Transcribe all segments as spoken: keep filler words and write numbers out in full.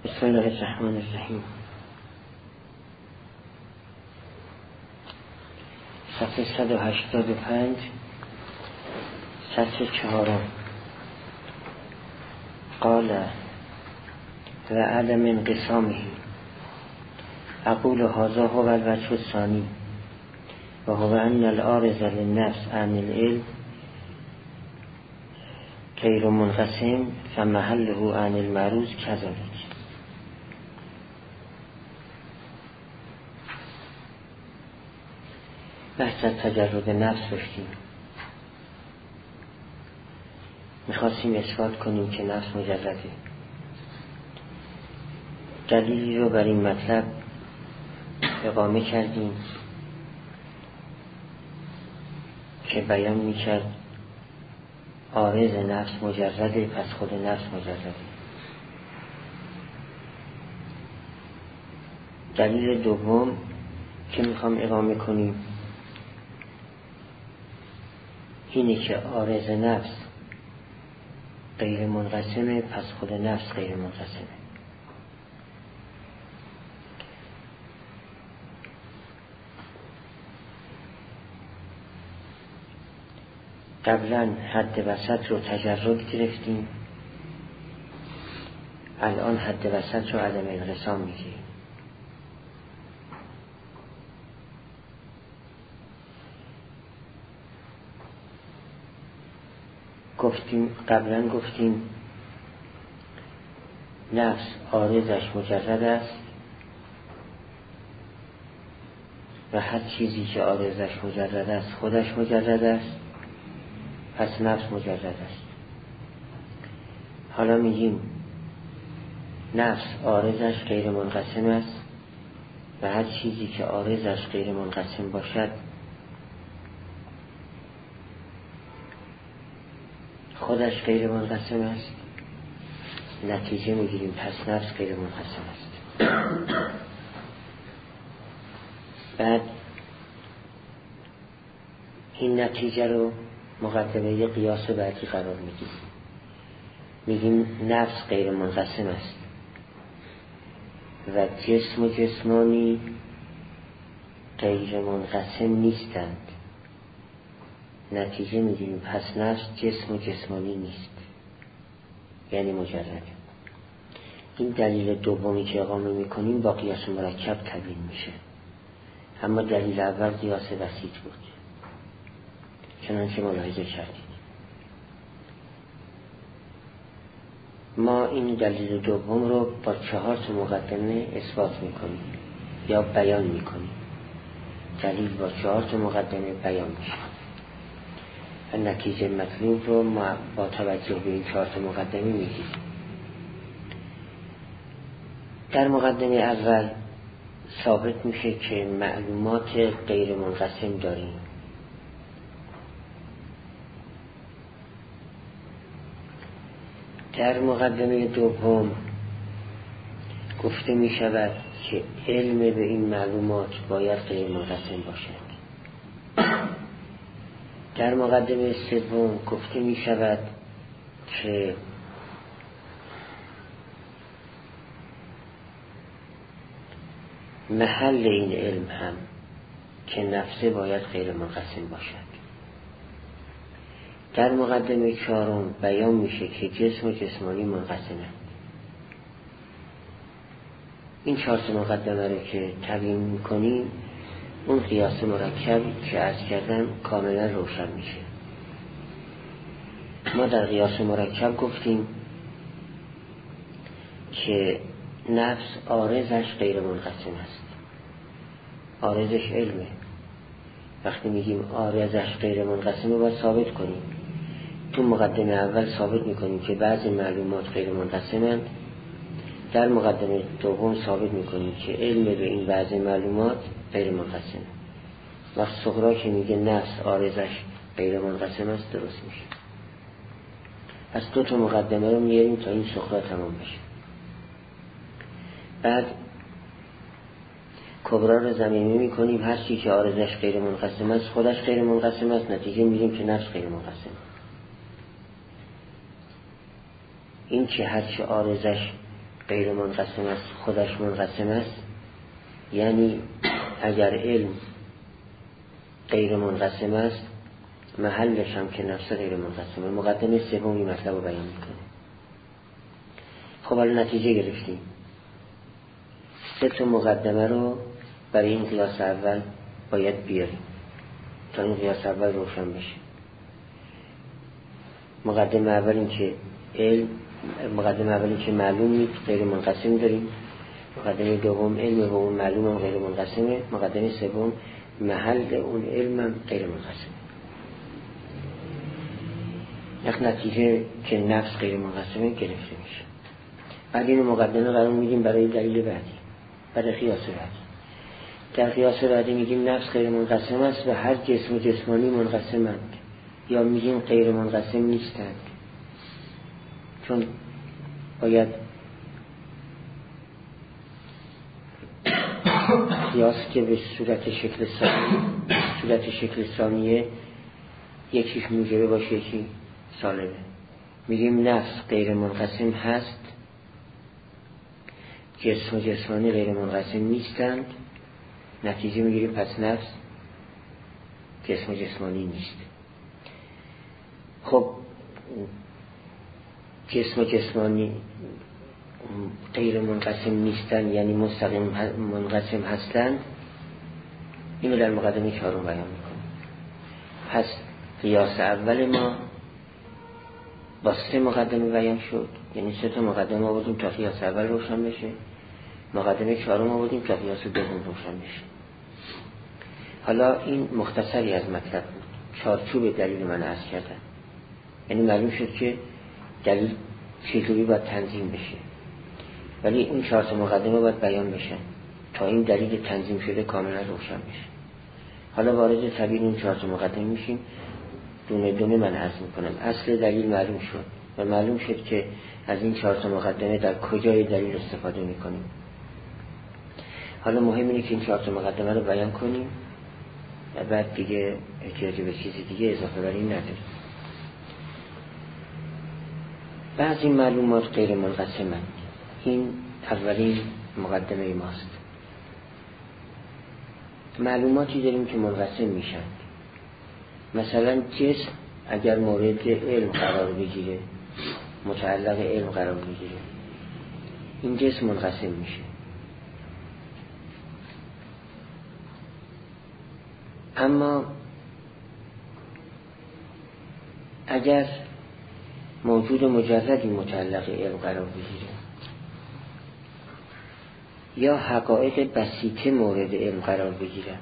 بسم الله الرحمن الرحیم. صفحه صد و هشتاد و پنج، سطر چهارم. قال و عدم انقسامه اقول هذا هو الوجه الثانی و هو ان العارض للنفس عن العلم غیر منقسم فمحله عن المعروض كذلك. بحث از تجرد نفس داشتیم. میخواستیم اثبات کنیم که نفس مجرده. دلیلی رو بر این مطلب اقامه کردیم که بیان میکرد عارض نفس مجرده، پس خود نفس مجرده. دلیل دوم که میخوام اقامه کنیم اینه که عارض نفس غیر منقسمه، پس خود نفس غیر منقسمه. قبلا حد وسط رو تجرد گرفتیم، الان حد وسط رو عدم انقسام میگیریم. گفتیم قبلا گفتیم نفس عارضش مجرد است و هر چیزی که عارضش مجرد است خودش مجرد است، پس نفس مجرد است. حالا میگیم نفس عارضش غیر منقسم است و هر چیزی که عارضش غیر منقسم باشد خودش غیر منقسم است. نتیجه میگیریم پس نفس غیر منقسم است. بعد این نتیجه رو مقدمه قیاس بعدی قرار میدیم. میگیم نفس غیر منقسم است و جسم و جسمانی غیر منقسم نیستند. نتیجه میگیریم پس نفس جسم و جسمانی نیست، یعنی مجرد. این دلیل دومی که اقامه میکنیم با قیاس مرکب تبیین میشه، اما دلیل اول قیاس بسیط بود چنانچه ملاحظه کردید. ما این دلیل دوم رو با چهار تا مقدمه اثبات میکنیم یا بیان میکنیم. دلیل با چهار تا مقدمه بیان میشه و نتیجه مطلوب رو ما با توجه به این چهار تا مقدمه میگیم. در مقدمه اول ثابت میشه که معلومات غیر منقسم داریم. در مقدمه دوم گفته می شود که علم به این معلومات باید غیر منقسم باشد. در مقدمه سوم گفته می شود که محل این علم هم که نفسه باید غیر منقسم باشد. در مقدمه چهارم بیان میشه که جسم و جسمانی منقسمه. این چهار تا مقدمه رو که تبیین میکنیم اون قیاس مرکب که عرض کردم کاملا روشن میشه. ما در قیاس مرکب گفتیم که نفس عارضش غیر منقسم است. عارضش علمه. وقتی میگیم عارضش غیر منقسمه باید ثابت کنیم. تو مقدمه اول ثابت میکنیم که بعضی معلومات غیر منقسمند. در مقدمه دوم ثابت میکنیم که علم به این بعضی معلومات غیر منقسمه. وقت صغرا که میگه نفس عارضش غیر منقسم است درست میشه. پس دو تا مقدمه رو میاریم تا این صغرا تمام بشه. بعد کبرا رو ضمیمی میکنیم. هر چی که عارضش غیر منقسم است خودش غیر منقسم است. نتیجه میگیم که نفس غیر منقسم. این که هر چی عارضش غیر منقسم است، خودش منقسم است، یعنی اگر علم غیر منقسم است محلش هم که نفس غیر منقسمه. مقدمه سومی مطلب رو بیان میکنه. خب حالا نتیجه گرفتیم. سه تا مقدمه رو برای این قیاس اول باید بیاریم تا این قیاس اول روشن بشه. مقدمه اول این که علم مقدمه اول این که معلوم نیست غیر منقسم داریم. مقدمه دوم علم و اون معلوم هم غیر منقسمه. مقدمه سوم محل اون علم هم غیر منقسمه. یک نتیجه که نفس غیر منقسمه گرفته میشه. بعد این مقدمه قرار میدیم برای دلیل بعدی، برای قیاس بعدی. در قیاس بعدی میگیم نفس غیر منقسم است و هر جسم و جسمانی منقسمند، یا میگیم غیر منقسم نیستند، چون باید قیاس که به صورت شکل ثانیه صورت شکل ثانیه یکیش موجبه باشه یکی سالبه. میگیم نفس غیر منقسم هست، جسم و جسمانی غیر منقسم نیستند، نتیجه میگیریم پس نفس جسم و جسمانی نیست. خب جسم و جسمانی غیر منقسم نیستند یعنی مستقیم منقسم هستند. اینو در مقدمه چهارم بیان میکنم. پس قیاس اول ما با سه مقدمه بیان شد، یعنی سه تا مقدمه آوردیم تا قیاس اول روشن بشه. مقدمه چهارم آوردیم تا قیاس دوم روشن بشه. حالا این مختصری از مطلب بود، چارچوب دلیل من عرض کردم. یعنی معلوم شد که دلیل چجوری باید تنظیم بشه، ولی این چهار تا مقدمه باید بیان بشن تا این دلیل تنظیم شده کاملا روشن بشه. حالا وارد طبیل اون چهار تا مقدمه میشیم، دونه دونه من عرض میکنم. اصل دلیل معلوم شد و معلوم شد که از این چهار تا مقدمه در کجای دلیل استفاده میکنیم. حالا مهم اینه که این چهار تا مقدمه رو بیان کنیم و بعد دیگه احتیاجی به چیزی دیگه اضافه بر این نداریم. بعضی معلومات غیر منقسمند. این اولین مقدمه ماست. معلوماتی داریم که منقسم میشن. مثلا جسم اگر مورد علم قرار بگیره، متعلق علم قرار بگیره، این جسم منقسم میشه. اما اگر موجود مجردی متعلق علم قرار بگیره یا حقایق بسیطه مورد علم قرار بگیرند،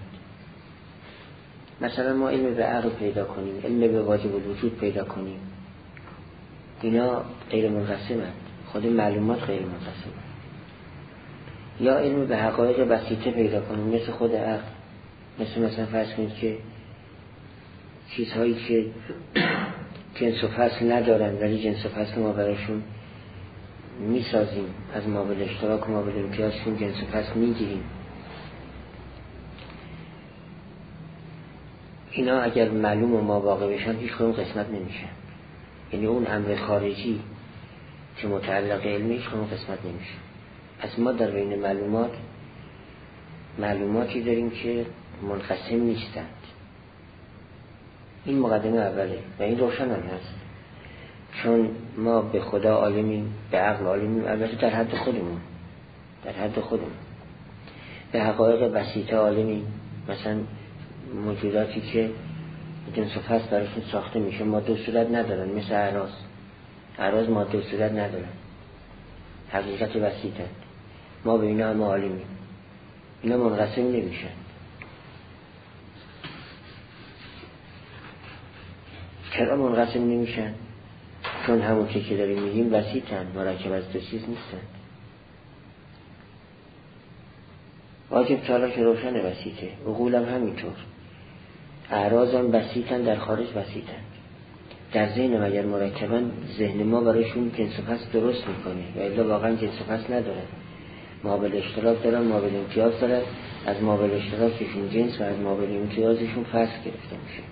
مثلا ما علم به عقل پیدا کنیم، علم به واجب الوجود پیدا کنیم، اینا غیر منقسمند، خود معلومات غیر منقسمند. یا علم به حقایق بسیطه پیدا کنیم مثل خود عقل، مثل مثلا فرض کنید که چیزهایی که جنس و فصل ندارن ولی جنس و فصل ما براشون میسازیم، از مابل اشتراک و مابل امتیازشون جنس و فصل میگیریم. اینا اگر معلوم و ما واقع بشن هیچ کدوم قسمت نمیشن. یعنی اون امر خارجی که متعلق علمی هیچ کدوم قسمت نمیشه. از ما در بین معلومات معلوماتی داریم که منقسم نیستند. این مقدمه اوله و این روشن هم هست، چون ما به خدا عالمیم، به عقل عالمیم، البته در حد خودمون در حد خودمون به حقایق بسیطه عالمیم. مثلا موجوداتی که جنس و فصل براشون ساخته میشه ماده و صورت ندارن، مثل اعراض اعراض ماده و صورت ندارن، حقیقت بسیطه. ما به اینا هم عالمیم، اینا منقسم نمیشن. چرا منقسم نمیشن؟ چون همون که که داریم میگیم بسیطن، مرکب از دو چیز نیستن. واجب چالا که روشن بسیطه، عقول هم همینطور، اعراض هم بسیطن، در خارج بسیطن. در ذهن اگر مرکبن ذهن ما برایشون جنس و فصل درست میکنه و الا واقعا جنس و فصل ندارن، مابل اشتراک دارن، مابل امتیاز دارن، از مابل اشتراکشون جنس و از مابل امتیازشون فصل گرفته میشه.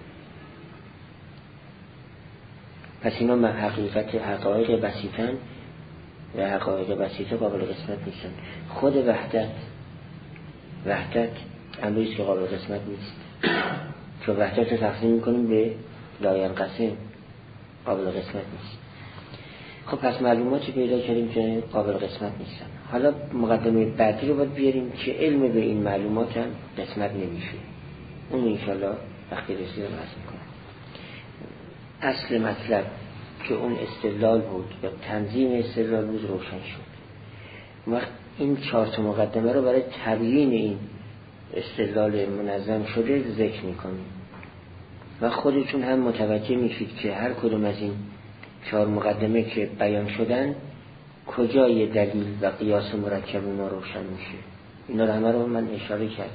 پس اینا حقیقت حقایق بسیطن و حقایق بسیطه قابل قسمت نیستن. خود وحدت وحدت امریست که قابل قسمت نیست، چون وحدت رو تقسیم میکنیم به لاینقسم، قابل قسمت نیست. خب پس معلوماتی پیدا کردیم که قابل قسمت نیستن. حالا مقدمه بعدی رو باید بیاریم که علم به این معلومات هم قسمت نمیشه. اون انشالله وقتی رسیدم عرض میکنم. اصل مطلب که اون استدلال بود و تنظیم استدلال بود روشن شد. وقت این چهار تا مقدمه رو برای تبیین این استدلال منظم شده ذکر میکنیم و خودتون هم متوجه میشید که هر کدوم از این چهار مقدمه که بیان شدن کجای دلیل و قیاس مرکب ما روشن میشه. اینا رو همه رو من اشاره کردم.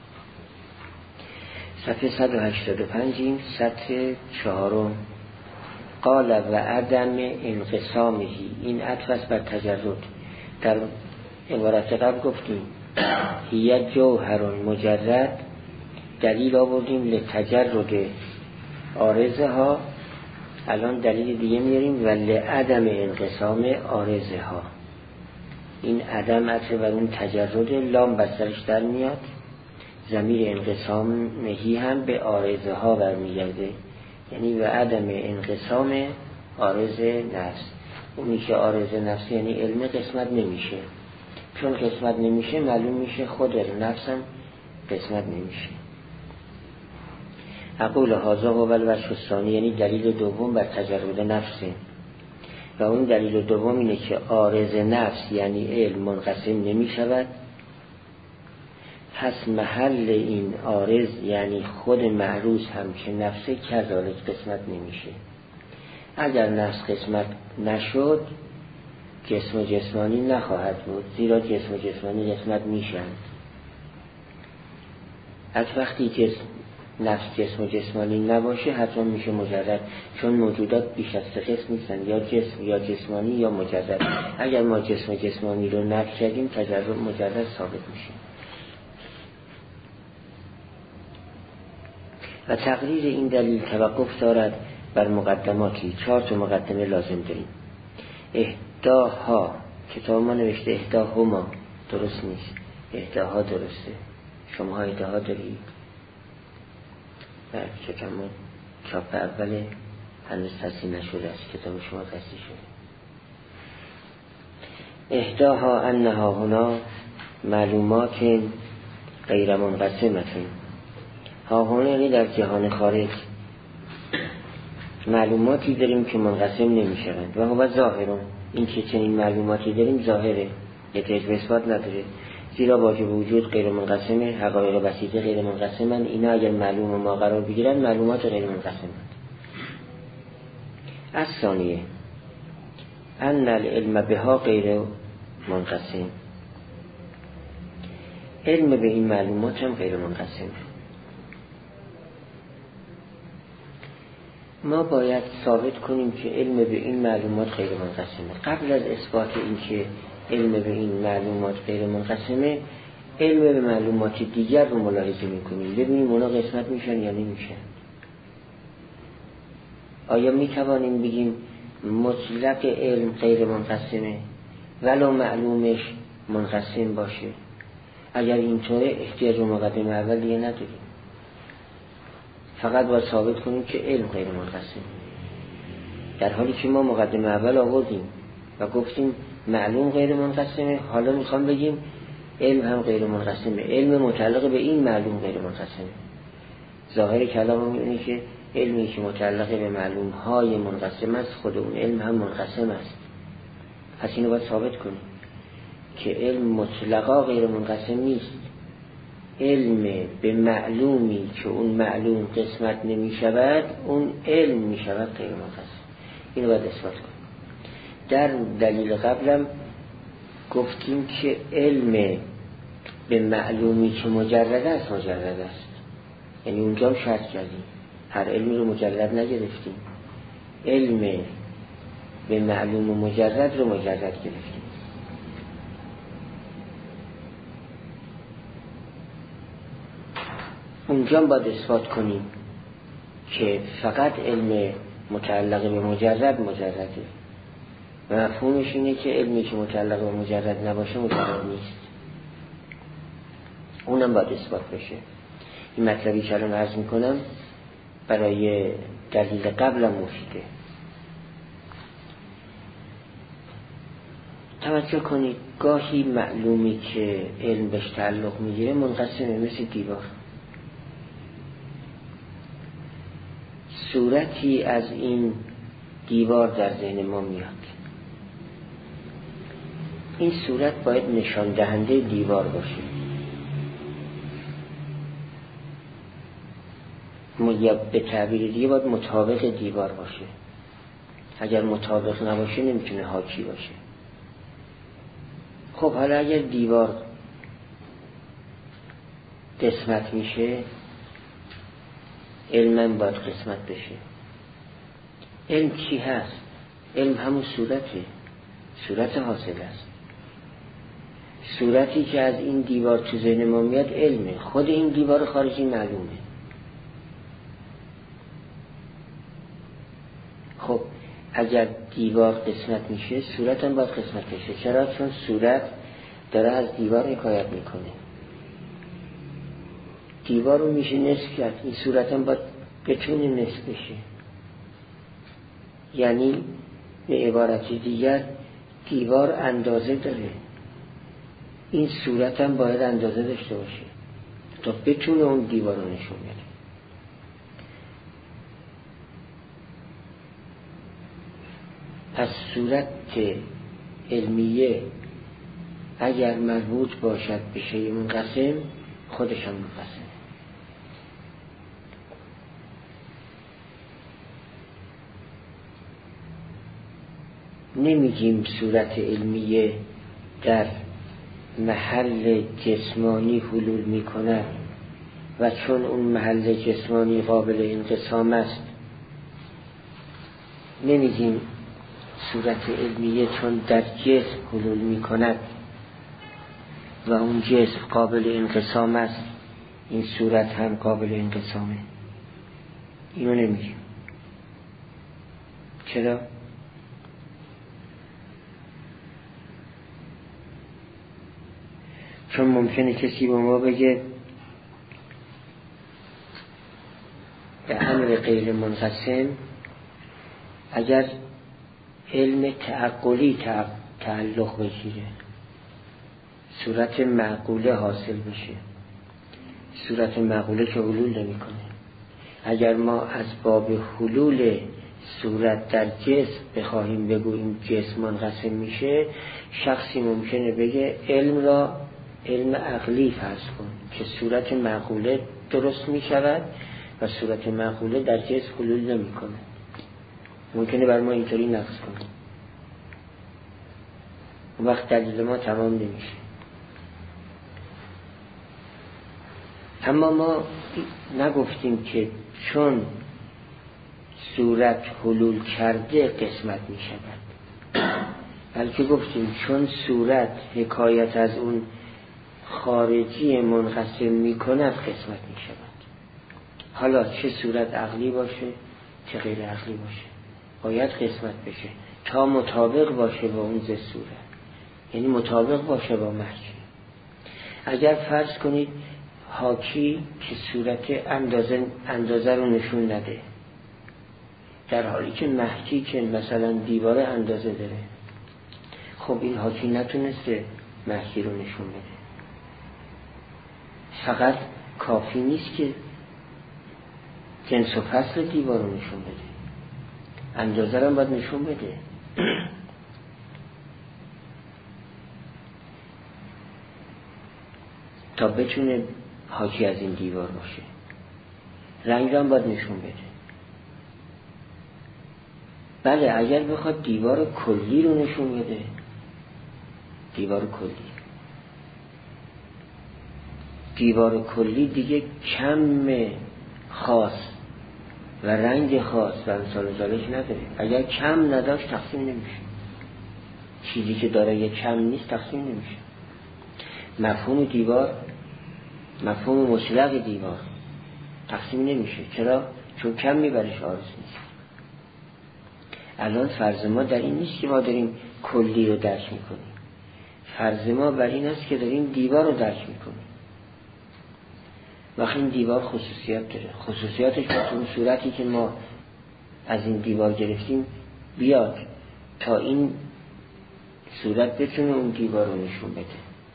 صفحه صد و هشتاد و پنج این سطر چهارم. قال و عدم انقسامهی، این عطف است بر تجرد. در عبارت قبل گفتیم هی جوهر مجرد، دلیل آوردیم لتجرد عارضه ها، الان دلیل دیگه میاریم و لعدم انقسام عارضه ها. این عدم عطف بر اون تجرد، لام بسترش در میاد، ضمیر انقسام مهی هم به عارضه ها برمیگرده، یعنی و عدم انقسام عارضه نفس. اون میشه عارضه نفس یعنی علم قسمت نمیشه، چون قسمت نمیشه معلوم میشه خود نفس هم قسمت نمیشه. اقول هذا هو الوجه الثانی، یعنی دلیل دوم بر تجرد نفسه و اون دلیل دوم اینه که عارضه نفس یعنی علم منقسم نمیشود، پس محل این عارض یعنی خود معروض هم که نفسه کذالک قسمت نمیشه. اگر نفس قسمت نشد جسم و جسمانی نخواهد بود، زیرا جسم و جسمانی قسمت میشن. از وقتی جسم نفس جسم و جسمانی نباشه حتما میشه مجرد، چون موجودات بیش از سه قسم نیستن، یا جسم یا جسمانی یا مجرد. اگر ما جسم و جسمانی رو نفی کردیم تجرد مجرد ثابت میشه. و تقریر این دلیل توقف دارد بر مقدماتی. چهار تا مقدمه لازم داریم. اهداها، کتاب ما نوشته اهداهما، درست نیست، اهداها درسته. شما اهداها دارید؟ بله، کتاب ما چاپ اوله هنوز تصحیح نشده است، کتاب شما تصحیح شده. اهداها انها هنا معلومات غیر منقسمه. ها هنا یعنی در جهان خارج معلوماتی داریم که منقسم نمی شوند و هو ظاهرون، این که چنین معلوماتی داریم ظاهره، احتیاج به اثبات نداره، زیرا واجب وجود غیر منقسمه، حقایق بسیطه غیر منقسمن. اینا اگر معلوم ما قرار بگیرن معلومات غیر منقسمند. از ثانیه ان العلم بها غیر منقسم، علم به این معلومات هم غیر منقسمه. ما باید ثابت کنیم که علم به این معلومات غیر منقسمه. قبل از اثبات این که علم به این معلومات غیر منقسمه، علم به معلومات دیگر رو ملاحظه میکنیم، ببینیم اونا قسمت میشن یا نمیشن. آیا میتوانیم بگیم مطلق علم غیر منقسمه ولو معلومش منقسم باشه؟ اگر اینطوره احتیاج به مقدمه اول دیگه نداریم، فقط باید ثابت کنیم که علم غیر منقسم، در حالی که ما مقدمه اول آوردیم و گفتیم معلوم غیر منقسمه. حالا میخوام بگیم علم هم غیر منقسمه، علم متعلق به این معلوم غیر منقسمه. ظاهر کلام اینه که علمی که متعلق به معلوم های منقسم است خود اون علم هم منقسم است. پس اینو باید ثابت کنیم که علم مطلقا غیر منقسم نیست. علم به معلومی که اون معلوم قسمت نمی شود اون علم می شود غیر منقسم. اینو باید اثبات کنیم. در دلیل قبلم گفتیم که علم به معلومی که مجرد است مجرد است، یعنی اونجا شرط کردیم، هر علمی رو مجرد نگرفتیم، علم به معلوم مجرد رو مجرد گرفتیم. اونجا باید اثبات کنیم که فقط علم متعلق به مجرد مجرده. و مفهومش اینه که علمی که مطلق و مجرد نباشه مجرد نیست، اونم باید اثبات بشه. این مطلبی که الان عرض میکنم برای دلیل قبلم مفیده. توجه کنید گاهی معلومی که علم بهش تعلق میگیره منقسمه مثل دیوار. صورتی از این دیوار در ذهن ما میاد، این صورت باید نشان دهنده دیوار باشه، یا به تعبیر دیگه باید مطابق دیوار باشه. اگر مطابق نباشه نمیتونه حاکی باشه. خب حالا اگر دیوار قسمت میشه، علم باید قسمت بشه. علم چی هست؟ علم همون صورته، صورت حاصل است. صورتی که از این دیوار تو ذهن ما میاد علمه. خود این دیوار خارجی معلومه. خب اگر دیوار قسمت میشه صورت هم باید قسمت بشه. چرا؟ چون صورت داره از دیوار حکایت میکنه. دیوار رو میشه نصف کرد، این صورت هم باید بتونه نصف بشه. یعنی به عبارت دیگر دیوار اندازه داره، این صورت هم باید اندازه داشته باشه تا بتونه اون دیوار رو نشون بده. پس صورت علمیه اگر مربوط باشد به شیء منقسم خودش هم منقسم. نمیگیم صورت علمیه در محل جسمانی حلول میکنه و چون اون محل جسمانی قابل انقسام است، نمیگیم صورت علمیه چون در جسم حلول میکند و اون جسم قابل انقسام است این صورت هم قابل انقسامه. اینو نمیگیم. چرا؟ چون ممکنه کسی به ما بگه به امر غیر منقسم اگر علم تعقلی تعلق بگیره صورت معقوله حاصل بشه. صورت معقوله که حلول نمی کنه. اگر ما از باب حلول صورت در جسم بخواهیم بگوییم جسم منقسم میشه، شخصی ممکنه بگه علم را علم عقلی فرض کن که صورت معقوله درست می شود و صورت معقوله در جسم حلول نمی کنه. ممکنه بر ما اینطوری نقص کنه. اون وقت دلیل ما تمام نمیشه. اما ما نگفتیم که چون صورت حلول کرده قسمت می شود، بلکه گفتیم چون صورت حکایت از اون خارجی منقسم می کند قسمت می شود. حالا چه صورت عقلی باشه چه غیر عقلی باشه باید قسمت بشه تا مطابق باشه با اون زد صورت، یعنی مطابق باشه با محکی. اگر فرض کنید حاکی که صورت اندازه, اندازه رو نشون نده، در حالی که محکی که مثلا دیوار اندازه داره، خب این حاکی نتونسته محکی رو نشون بده. فقط کافی نیست که جنس و فصل دیوار رو نشون بده، اندازه رو باید نشون بده. تا بتونه حاکی از این دیوار باشه. رنگ رو باید نشون بده. بله اگر بخواد دیوار کلی رو نشون بده، دیوار کلی دیوار کلی دیگه کم خاص و رنگ خاص و امثال ذالک نداره. اگر کم نداشت تقسیم نمیشه. چیزی که داره یه کم نیست تقسیم نمیشه. مفهوم دیوار، مفهوم مطلق دیوار تقسیم نمیشه. چرا؟ چون کم میبرش عارض نیست. الان فرض ما در این نیست که ما داریم کلی رو درک میکنیم، فرض ما بر این است که داریم دیوار رو درک میکنیم. وقتی این دیوار خصوصیات داره، خصوصیاتش به اون صورتی که ما از این دیوار گرفتیم بیاد تا این صورت بتونه اون دیوار رو نشون بده.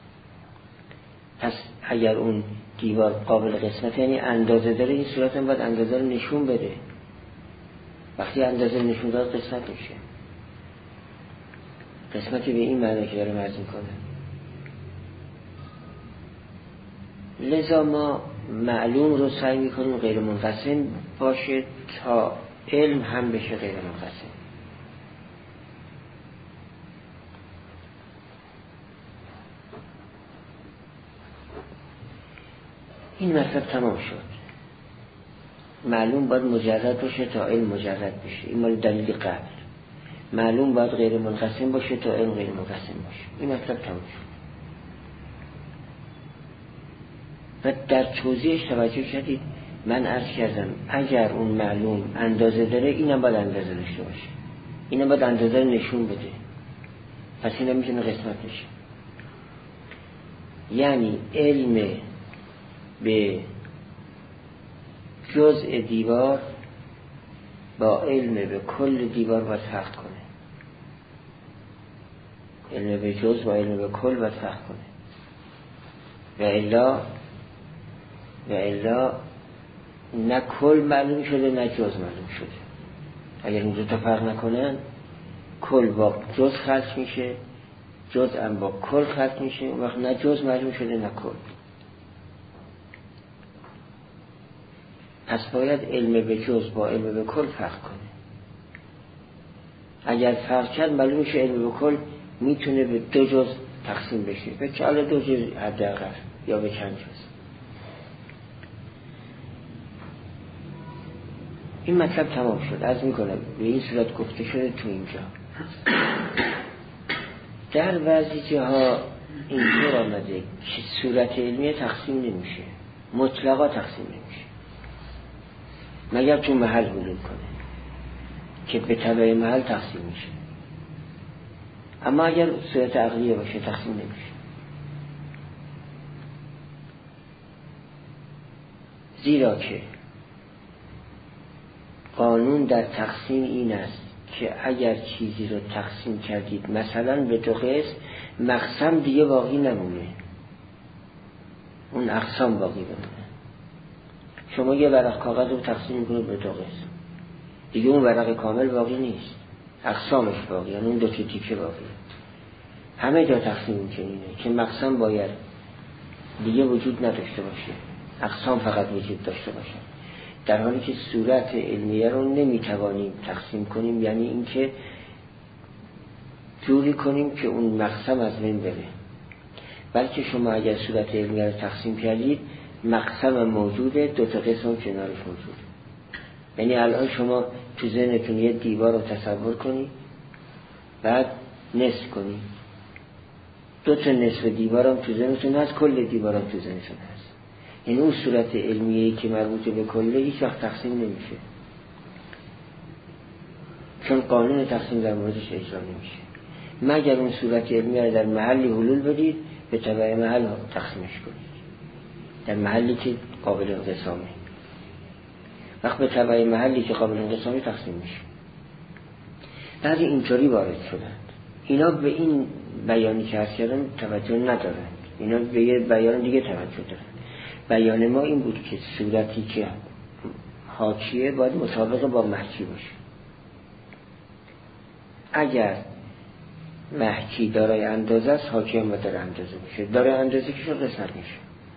پس اگر اون دیوار قابل قسمت یعنی اندازه داره، این صورت هم باید اندازه رو نشون بده. وقتی اندازه نشون داد قسمت میشه. قسمتی به این معنی که داره مرز میکنه. لذا ما معلوم رو سعی میکنیم غیر منقسم باشه تا علم هم بشه غیر منقسم. این مطلب تمام شد. معلوم باید مجرد باشه تا علم مجرد بشه. این مال دلیل قبل. معلوم باید غیر منقسم باشه تا علم غیر منقسم باشه. این مطلب تمام شد. و در توضیحش توجه کردید من عرض کردم اگر اون معلوم اندازه داره اینم باید اندازه داشته باشه، اینم باید اندازه رو نشون بده، پس اینم میتونه قسمت بشه. یعنی علم به جزء دیوار با علم به کل دیوار باید فرق کنه. علم به جزء با علم به کل باید فرق کنه. و الا و الا نه کل معلوم شده نه جزء معلوم شده. اگر این دو تا فرق نکنن کل با جزء خلط میشه، جزء هم با کل خلط میشه، اون وقت نه جزء معلوم شده نه کل. پس باید علم به جزء با علم به کل فرق کنه. اگر فرق کرد معلوم میشه علم به کل میتونه به دو جزء تقسیم بشه، به چاله دو جزء حداقل یا به چند جزء. این مطلب تمام شد. عرض میکنم به این صورت گفته شده تو اینجا. در بعضی جاها اینطور آمده که صورت علمیه تقسیم نمیشه، مطلقا تقسیم نمیشه مگر تو محل حلول کنه که به تبع محل تقسیم میشه. اما اگر صورت عقلیه باشه تقسیم نمیشه. زیرا که قانون در تقسیم این است که اگر چیزی رو تقسیم کردید مثلا به دو قسم، مقسم دیگه باقی نمونه، اون اقسام باقی بمونه. شما یه ورق کاغذ رو تقسیم میکنید به دو قسم، دیگه اون ورق کامل باقی نیست، اقسامش باقی، یعنی اون دو تا تیکه باقی. همه جا تقسیم میکنینه که مقسم باید دیگه وجود نداشته باشه، اقسام فقط وجود داشته باشه. در حالی که صورت علمیه رو نمیتوانیم تقسیم کنیم، یعنی اینکه جوری کنیم که اون مقسم از بین بره. بلکه شما اگر صورت علمیه رو تقسیم کردید مقسم موجوده، دو تا قسم کنارش موجوده. یعنی الان شما تو ذهنتون یه دیوار رو تصور کنید، بعد نصف کنید، دو تا نصف دیوار هم تو ذهنتون هست، کل دیوار هم تو ذهنتون هست. یعنی اون صورت علمیه‌ای که مربوط به کله هیچ وقت تقسیم نمیشه، چون قانون تقسیم در موردش اجرا نمیشه. مگر اون صورت علمیه رو در محلی حلول بدید، به تبع محل تقسیمش کنید، در محلی که قابل انقسامه. وقت به تبع محلی که قابل انقسامه تقسیم میشه. بعضی اینطوری وارد شدند، اینا به این بیانی که هست کردن توجه ندارند، اینا به یه بیان دیگه توجه دارند. بیان ما این بود که صورتی که حاکیه باید مطابق با محکی باشه. اگر محکی دارای اندازه است، حاکی هم داره اندازه میشه، داره اندازه که شد قسمت میشه.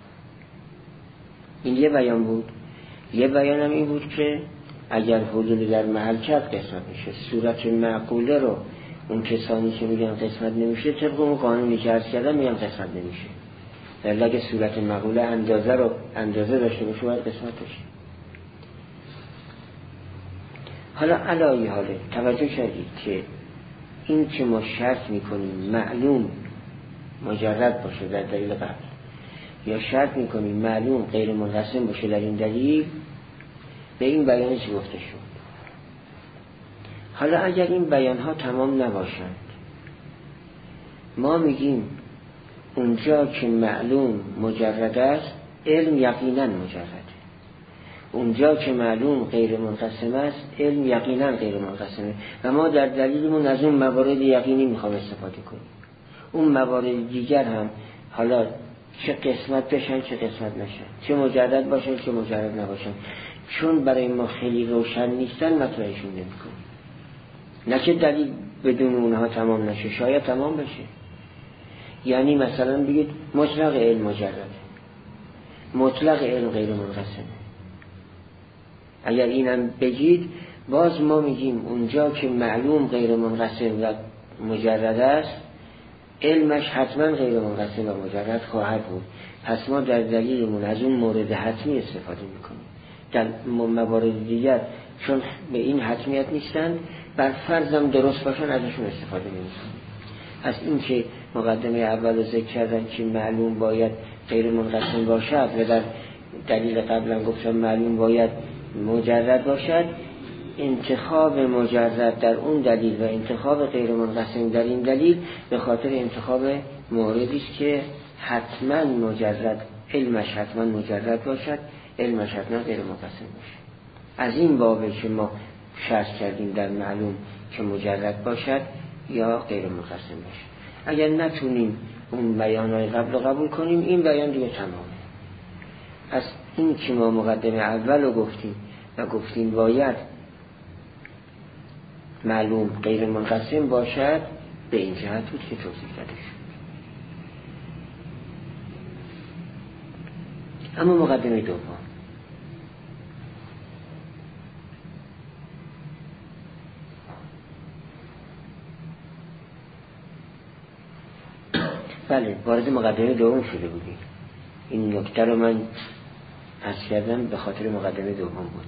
این یه بیان بود. یه بیان هم این بود که اگر حدود در محل کرد قسمت میشه. صورت معقوله رو اون کسانی که میگن قسمت نمیشه طبق اون قانونی که عرض کردم میگن قسمت نمیشه. در اگه صورت معقوله اندازه رو اندازه داشته باشه باید قسمت بشه. حالا علایه حاله توجه کردید که این که ما شرط میکنیم معلوم مجرد باشه در دلیل قبل، یا شرط میکنیم معلوم غیر منقسم باشه در این دلیل، به این بیان چی گفته شد؟ حالا اگر این بیان ها تمام نباشند، ما میگیم اونجا که معلوم مجرد است علم یقینا مجرده، اونجا که معلوم غیر منقسم است علم یقینا غیر منقسمه، و ما در دلیلمون از اون موارد یقینی میخوام استفاده کنیم. اون موارد دیگر هم حالا چه قسمت بشن چه قسمت نشن، چه مجرد باشن چه مجرد نباشن، چون برای ما خیلی روشن نیستن مطرحشون نمی‌کنیم. نه که دلیل بدون اونها تمام نشه، شاید تمام بشه. یعنی مثلا بگید مطلق علم مجرده، مطلق علم غیر منقسمه. اگر اینم بگید باز ما میگیم اونجا که معلوم غیر منقسم و مجرد است علمش حتما غیر منقسم و مجرد خواهد بود. پس ما در دلیلمون از اون مورد حتمی استفاده میکنیم. در موارد دیگر چون به این حتمیت نیستن، بر فرضم درست باشن ازشون استفاده نمیکنیم. از این که مقدمه اول ذکر کردن که معلوم باید غیر منقسم باشد و در دلیل قبلا گفتم معلوم باید مجرد باشد، انتخاب مجرد در اون دلیل و انتخاب غیر منقسم در این دلیل به خاطر انتخاب موردی است که حتما مجرد علمش حتما مجرد باشد، علمش حتما غیر منقسم باشد. از این بابه که ما شرط کردیم در معلوم که مجرد باشد یا غیر منقسم باشد. اگر نتونیم اون بیانهای قبل رو قبول کنیم این بیان دیگه تمامه. از این که ما مقدمه اول رو گفتیم و گفتیم باید معلوم غیر منقسم باشد، به این جهت بود که توضیح داده شد. اما مقدمه دوم، بله وارد مقدمه دوم شده بودیم. این نکته رو من عرض کردم به خاطر مقدمه دوم بود.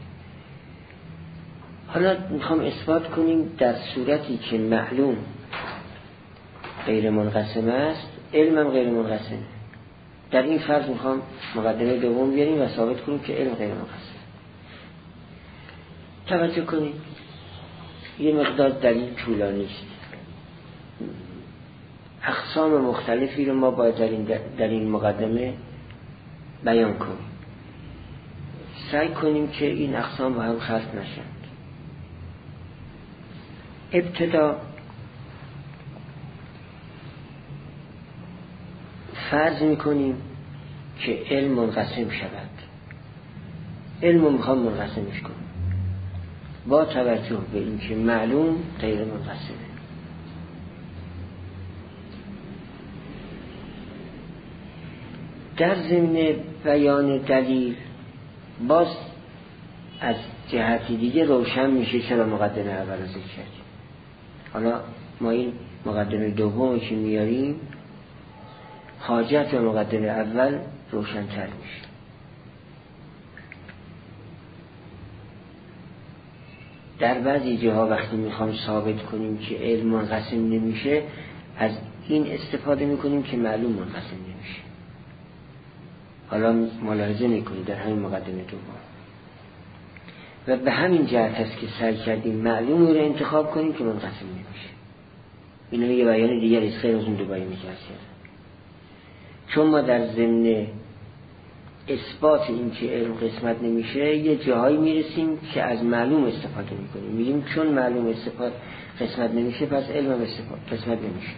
حالا میخوام اثبات کنیم در صورتی که معلوم غیر منقسم است علمم غیر منقسمه. در این فرض میخوام مقدمه دوم بیاریم و ثابت کنیم که علم غیر منقسم. توجه کنید یه مقدار دلیل طولانی است، اقسام مختلفی رو ما باید در این, در این مقدمه بیان کنیم. سعی کنیم که این اقسام با هم خلط نشند. ابتدا فرض میکنیم که علم منقسم شود. علم رو میخوام منقسمش کنم با توجه به اینکه معلوم غیر منقسمه. در ضمن بیان دلیل باز از جهتی دیگه روشن میشه چرا مقدمه اول رو ذکر کردیم. حالا ما این مقدمه دوم که میاریم حاجت به مقدمه اول روشن‌تر میشه. در بعضی جاها وقتی میخوام ثابت کنیم که علم منقسم نمیشه از این استفاده میکنیم که معلوم منقسم نمیشه. حالا ملاحظه میکنید در همین مقدمه دوم و به همین جهت هست که سعی کردیم معلوم رو انتخاب کنیم که منقسم نمیشه. اینو یه بیان دیگر است خیلی از اون دو بیانی که هست. چون ما در ضمن اثبات این که علم قسمت نمیشه یه جاهایی میرسیم که از معلوم استفاده میکنیم، میگیم چون معلوم استفاده قسمت نمیشه پس علم هم قسمت نمیشه.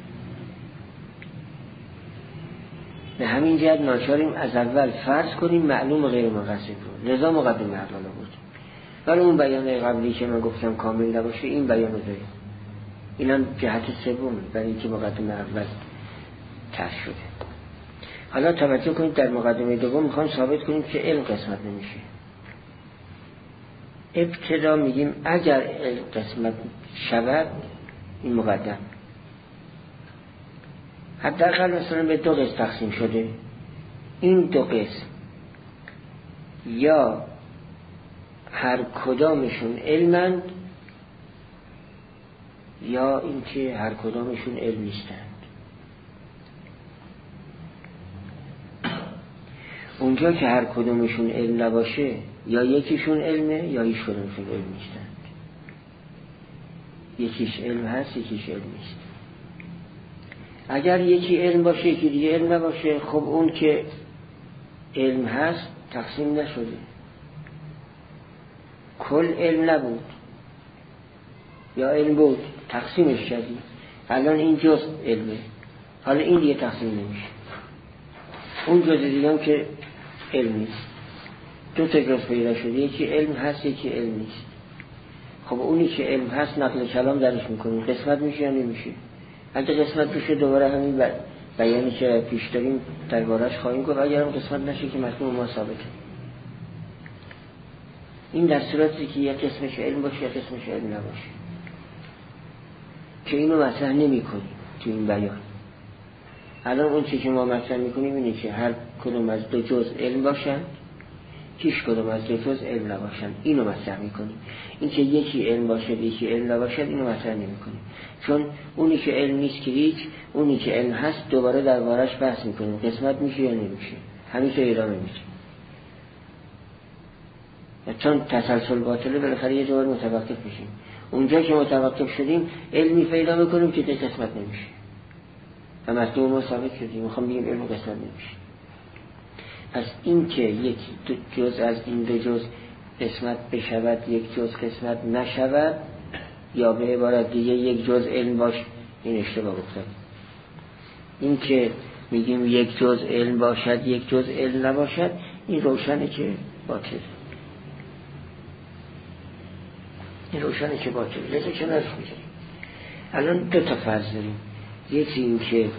به همین جهت ناچاریم از اول فرض کنیم معلوم غیر منقسم رو، لذا مقدمه اول بود. ولی اون بیان قبلی که من گفتم کامل نباشه این بیان رو داریم. این هم جهت سوم برای اینکه مقدمه اول طرح شده. حالا توجه کنید در مقدمه دوم میخوام ثابت کنیم که علم قسمت نمیشه. ابتدا میگیم اگر علم قسمت شود این مقدم حداقل مثلا به دو قسم تقسیم شده، این دو قسم یا هر کدامشون علمند یا اینکه هر کدامشون علم نیستند. اونجا که هر کدومشون علم نباشه یا یکیشون علمه یا هیچ کدومشون علم نیستند. یکیش علم هست یکیش علم نیست. اگر یکی علم باشه یکی دیگه علم نباشه، خب اون که علم هست تقسیم نشده، کل علم نبود یا علم بود تقسیمش کردی، الان این جز علمه، حالا این دیگه تقسیم نمیشه، اون جز دیگه هم که علم نیست. دو تا جز پیدا شده، یکی علم هست یکی علم نیست. خب اونی که علم هست نقل کلام درش میکنیم، قسمت میشه یا نمیشه؟ اگه قسمت بشه دوباره همین بیانی که پیش داریم دربارش خواهیم گفت، اگر هم قسمت نشه که مطلوب ما ثابته. این در صورتی که یک قسمش علم باشه یک قسمش علم نباشه، که اینو مطرح نمی کنیم تو این بیان. الان اون چی که ما مطرح میکنیم اینه که هر کدوم از دو جز علم باشن، هیچ کدوم از دو جز علم نباشن، اینو مطرح میکنیم. این که یکی علم باشه یکی علم نباشد اینو مطرح نمیکنیم، چون اونی که علم نیست که هیچ، اونی که علم هست دوباره دربارش بحث میکنیم، قسمت میشه یا نمیشه، همیشه ادامه میشه. چون تسلسل باطله بالاخره یه جور متوقف میشیم. اونجا که متوقف شدیم علمی پیدا میکنیم که قسمت نمیشه و مطلوب ما ثابت شدیم، میخوام بگیم علم قسمت نمیشه. پس این که یک جز از این دو جز قسمت بشود یک جز قسمت نشود، یا به عبارت دیگه یک جز علم باش، این اشتباه گفتم. این که میگیم یک جز علم باشد یک جز علم نباشد، این روشنه که باطل، این روشنه که باطل. لذا چه نرس میزنیم؟ الان دو تا فرض داریم، یکی این که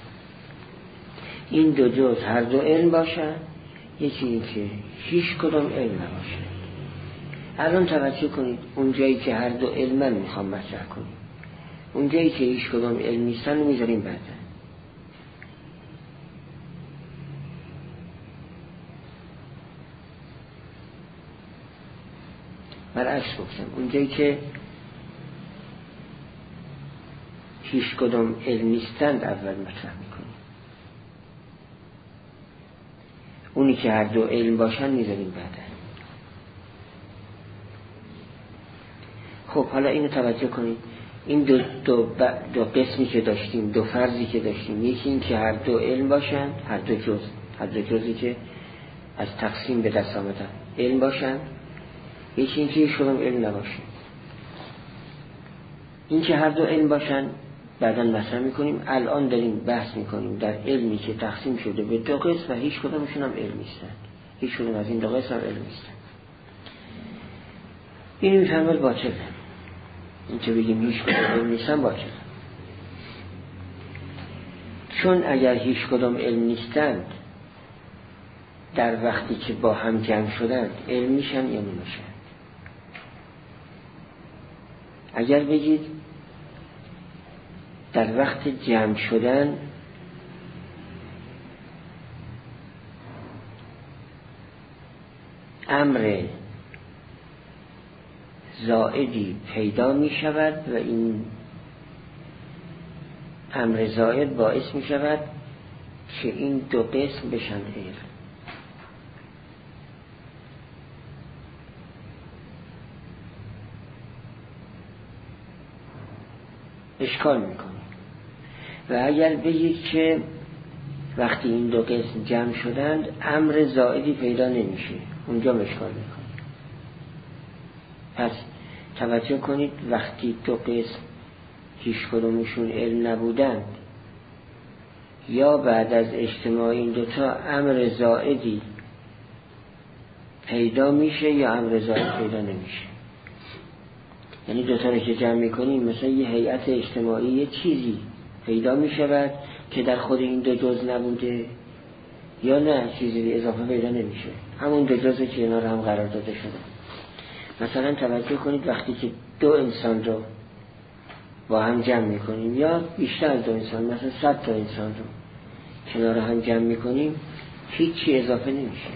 این دو جز هر دو علم باشن، یکی این که هیچ کدام علم نباشه. الان توجه کنید، اونجایی که هر دو علمن میخوام مطرح کنیم، اونجایی که هیچ کدام علم نیستن رو میذاریم بعدا. برعکس گفتم، اونجایی که هیچ کدام علم نیستند اول مطرح میکنیم، اونی که هر دو علم باشن میذاریم بعدا. خب حالا اینو توجه کنید، این دو, دو, دو قسمی که داشتیم، دو فرضی که داشتیم، یکی این که هر دو علم باشن، هر دو جز، هر دو جزی که از تقسیم به دست آمدن علم باشن، یکی این که هیچ کدام علم نباشه. این که هر دو علم باشن بعدا مطرح میکنیم، الان داریم بحث میکنیم در علمی که تقسیم شده به دو قسم و هیچ کدامشون هم علم نیستن، هیچ کدام از این دو قسم هم علم نیستن. این میفهمد باطله، این که بگیم هیچ کدام علم نیستن باطله. چون اگر هیچ کدام علم نیستند در وقتی که با هم جمع شدند علم میشن یا نمیشن. اگر بگید در وقت جمع شدن امر زائدی پیدا می شود و این امر زائد باعث می شود که این دو قسم بشن علم. اشکال میکنه. و اگر بگید که وقتی این دو قسم جمع شدند امر زائدی پیدا نمیشه، اونجا اشکال میکنه. پس توجه کنید، وقتی دو قسم هیچ کدومشون علم نبودند یا بعد از اجتماع این دوتا امر زائدی پیدا میشه یا امر زائد پیدا نمیشه. یعنی دوتا رو که جمع میکنیم مثلا یه هیئت اجتماعی یه چیزی پیدا میشود که در خود این دو جز نبوده، یا نه چیزی اضافه پیدا نمیشه، همون دو جزی که اینا رو هم قرار داده شده. مثلا توجه کنید وقتی که دو انسان رو با هم جمع میکنیم یا بیشتر از دو انسان، مثلا صد تا انسان رو کنار هم جمع میکنیم، هیچی اضافه نمیشه.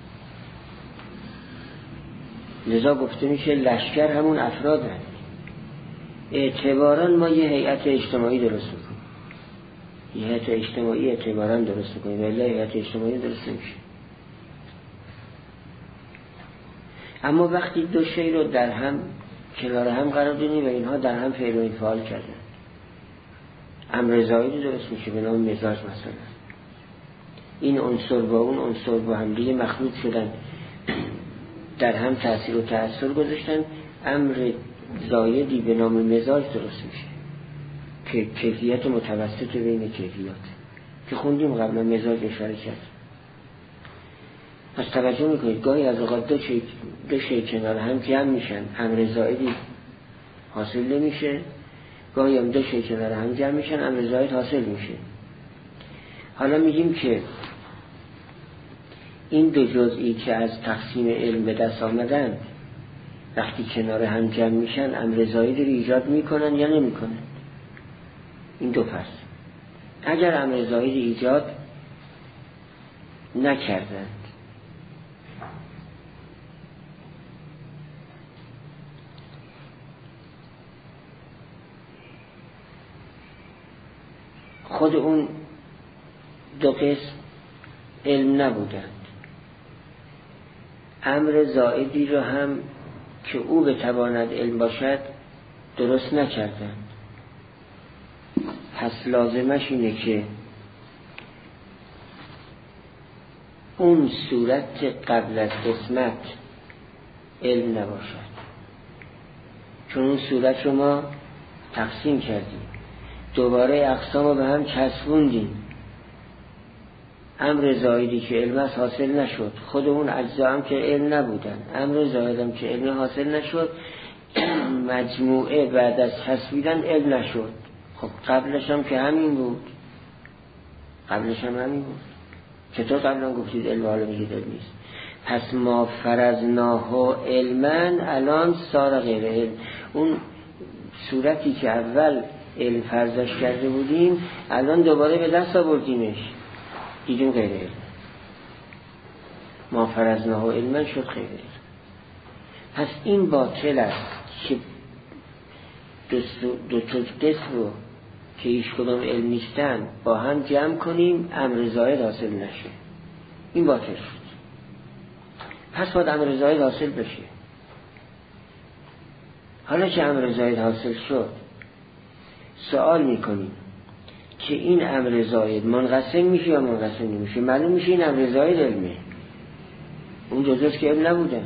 لذا گفته میشه لشکر همون افراد هست. اعتباراً ما یه هیئت اجتماعی درست میکنیم، یه هیئت اجتماعی اعتباراً درست میکنیم ولی هیئت اجتماعی درست نمیشه. اما وقتی دو شی رو در هم کنار هم قرار دادیم و اینها در هم فعل و انفعال کردن. امر زائدی درست میشه به نام مزاج مثلا. این عنصر با اون عنصر با هم دیگه مخلوط شدن، در هم تأثیر و تأثیر گذاشتن، امر زائدی به نام مزاج درست میشه که کیفیت متوسط بین کیفیات که خوندیم قبلا مزاج اشاره کرد. پس توجه میکنید گاهی از اوقات دو شی دو شی کنار هم جمع میشن، امر زائدی حاصل نمیشه، گاهی هم دو شی کنار هم جمع میشن، امر زائد حاصل میشه. حالا میگیم که این دو جزئی که از تقسیم علم به دست آمدن وقتی کنار هم جمع میشن امر زائد رو ایجاد میکنن یا نمیکنن؟ این دو پس. اگر امر زائد ایجاد نکردند خود اون دو قسم علم نبودند، امر زائدی رو هم که او بتواند علم باشد درست نکردند. پس لازمش اینه که اون صورت قبل از قسمت علم نباشد، چون اون صورت رو ما تقسیم کردیم، دوباره اقسام رو به هم چسبوندیم. امر زائدی که علم است حاصل نشد، خود اون اجزا هم که علم نبودن، امر زائد هم که علم حاصل نشد، مجموعه بعد از چسبیدن علم نشد. خب قبلش هم که همین بود، قبلش هم همین بود. چطور قبلا گفتید علم حالا میگید علم نیست؟ پس ما فرضناه علمن الان صار غیر علم. اون صورتی که اول علم فرضش کرده بودیم الان دوباره به دست آوردیمش، دیدیم غیر علم. ما فرضناه علمن شد غیر علم. پس این باطل است که دو تا قسم رو که هیچ کدام علم نیستن با هم جمع کنیم امر زائد حاصل نشه، این باطل شد. پس باید امر زائد حاصل بشه. حالا که امر زائد حاصل شد سوال میکنیم که این امر زائد منقسم میشه یا منقسم نمیشه؟ معلوم میشه این امر زائد علمه، اون جزوست که علم نبودن.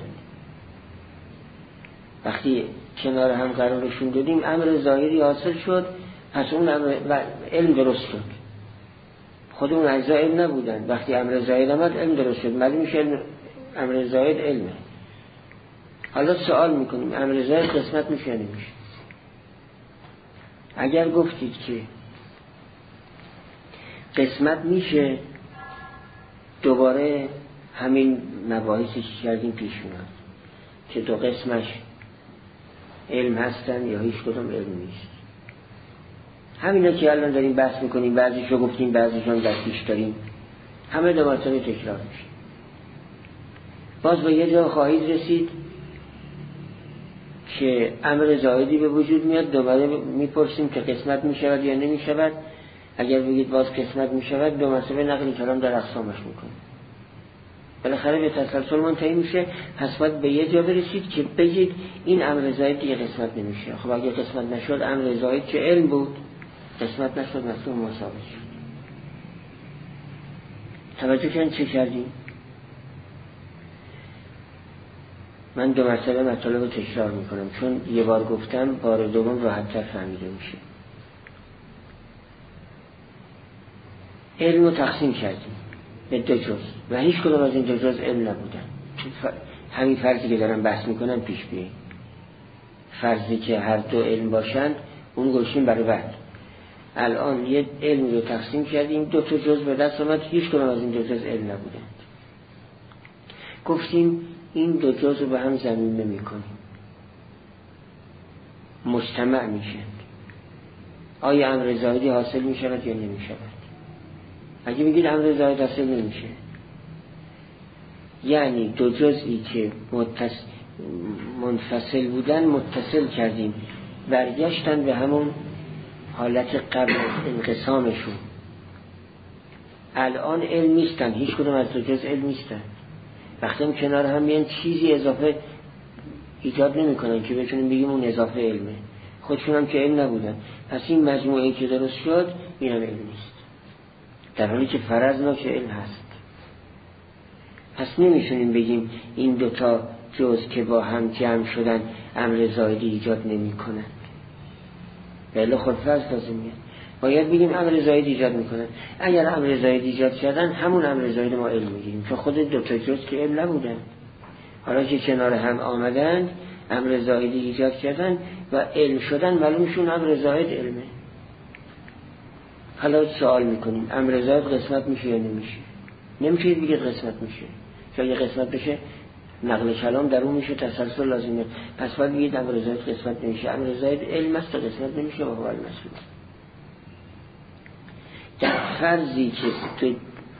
وقتی کنار هم قرارشون دادیم امر ظاهری حاصل شد، پس اون امر علم درست شد. خود اون اجزا علم نبودن، وقتی امر زائد آمد علم درست شد، معلوم میشه امر زائد علمه. حالا سوال میکنیم امر زائد قسمت میشه یا نمیشه؟ اگر گفتید که قسمت میشه، دوباره همین مباحثی که کردیم پیش میاد که دو قسمش علم هستن یا هیچ کدام علم نیست. همینا که الان داریم بحث میکنیم، بعضیش رو گفتیم بعضیش هم در پیش داریم، همه دو مرتبه تکرار میشه. باز به یه جا خواهید رسید که امر زائدی به وجود میاد، دوباره میپرسیم که قسمت میشود یا نمیشود. اگر بگید باز قسمت میشود، دو مرتبه نقل کلام در اقسامش میکنیم، بالاخره به تسلسل منتهی میشه. پس باید به یه جا برسید که بگید این امر زائد دیگه قسمت نمیشه. خب اگه قسمت نشد امر زائد که علم بود، قسمت نشد مطلوب مساوی شد. توجه کردین چه کردیم؟ من دو مرتبه مطالب رو تکرار میکنم چون یه بار گفتم بار دوم راحت‌تر فهمیده میشه. علم رو تقسیم کردیم به دو جز و هیچ کدوم از این دو جز علم نبودن. همین فرضی که دارم بحث میکنم پیش بیاییم، فرضی که هر دو علم باشند اون گوشیم برای بعد. الان یه علم رو تقسیم کردیم، دو تا جز به دست آمد، هیچ کدوم از این دو جز علم نبودند. گفتیم این دو جز رو به هم ضمیمه میکنیم، مجتمع میشند. آیا امر زائدی حاصل میشود یا نمیشود؟ اگه بگید امر زائد حاصل نمیشه، یعنی دو جزئی که متص... منفصل بودن متصل کردیم، برگشتن به همون حالت قبل انقسامشون. الان علم نیستن، هیچ کدوم از دو جز علم نیستن. وقتی هم کنار هم میان چیزی اضافه ایجاد نمی کنن که بتونیم بگیم اون اضافه علمه، خودشون هم که علم نبودن. پس این مجموعه که درست شد این هم علم نیست، در حالی که فرضنا که علم هست. پس نمیتونیم بگیم این دوتا جز که با هم جمع شدن امر زائدی ایجاد نمی کنن، بله خود فرض لازم میاد. باید بگیم امر زائد ایجاد میکنن. اگر امر زائد ایجاد کردن همون امر زائد ما علم میگیریم، چون خود دوتا جز که علم نبودن، حالا که کنار هم آمدن امر زائدی ایجاد کردن و علم شدن، معلومشون امر زائد علمه. حالا سوال میکنیم امر زائد قسمت میشه یا نمیشه؟ نمیشه دیگه قسمت میشه، چون اگه قسمت بشه نقل کلام در اون میشه، تسلسل لازمه. پس باید بگید امر زائد قسمت نمیشه، امر زائد علم است و قسمت نمیشه و هو المسئول. در فرضی که دو,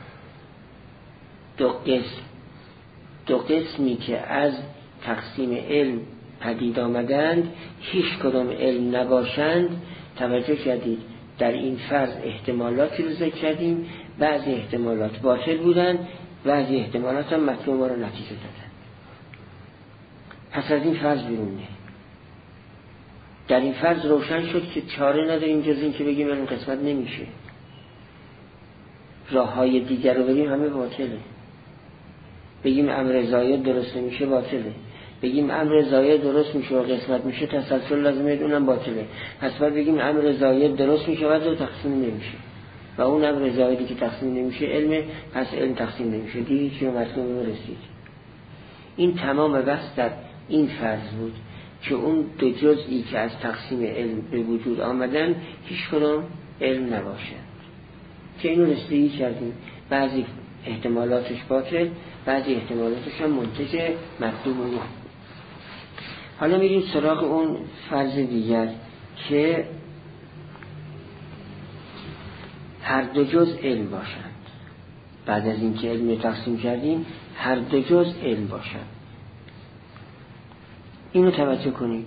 دو قسم دو قسمی که از تقسیم علم پدید آمدند هیچ کدام علم نباشند، توجه کردید در این فرض احتمالاتی رو ذکر کردیم، بعضی احتمالات باطل بودند، بعضی احتمالات هم مطلوب ما رو نتیجه دادن. پس از این فرض بیرون نه. در این فرض روشن شد که چاره نداریم جز این که بگیم این قسمت نمیشه، راه های دیگر رو بگیم همه باطله. بگیم امر زائد درست نمیشه باطله، بگیم امر زائد درست میشه و قسمت میشه تسلسل لازمه، اونم باطله. پس باید بگیم امر زائد درست میشه و تقسیم نمیشه و اون امر زائدی که تقسیم نمیشه علمه، پس علم تقسیم نمیشه. دیگه چی رو مطلوب رسید. این تمام بحث در این فرض بود که اون دو جزئی که از تقسیم علم به وجود آمدن هیچ کدام علم نباشند، که اینو رسیدگی کردیم. بعضی احتمالاتش باطل، بعضی احتمالاتش هم منتج مطلوب اون. حالا میریم سراغ اون فرض دیگر که هر دو جز علم باشند. بعد از اینکه علم تقسیم کردیم هر دو جز علم باشند. اینو توجه کنید.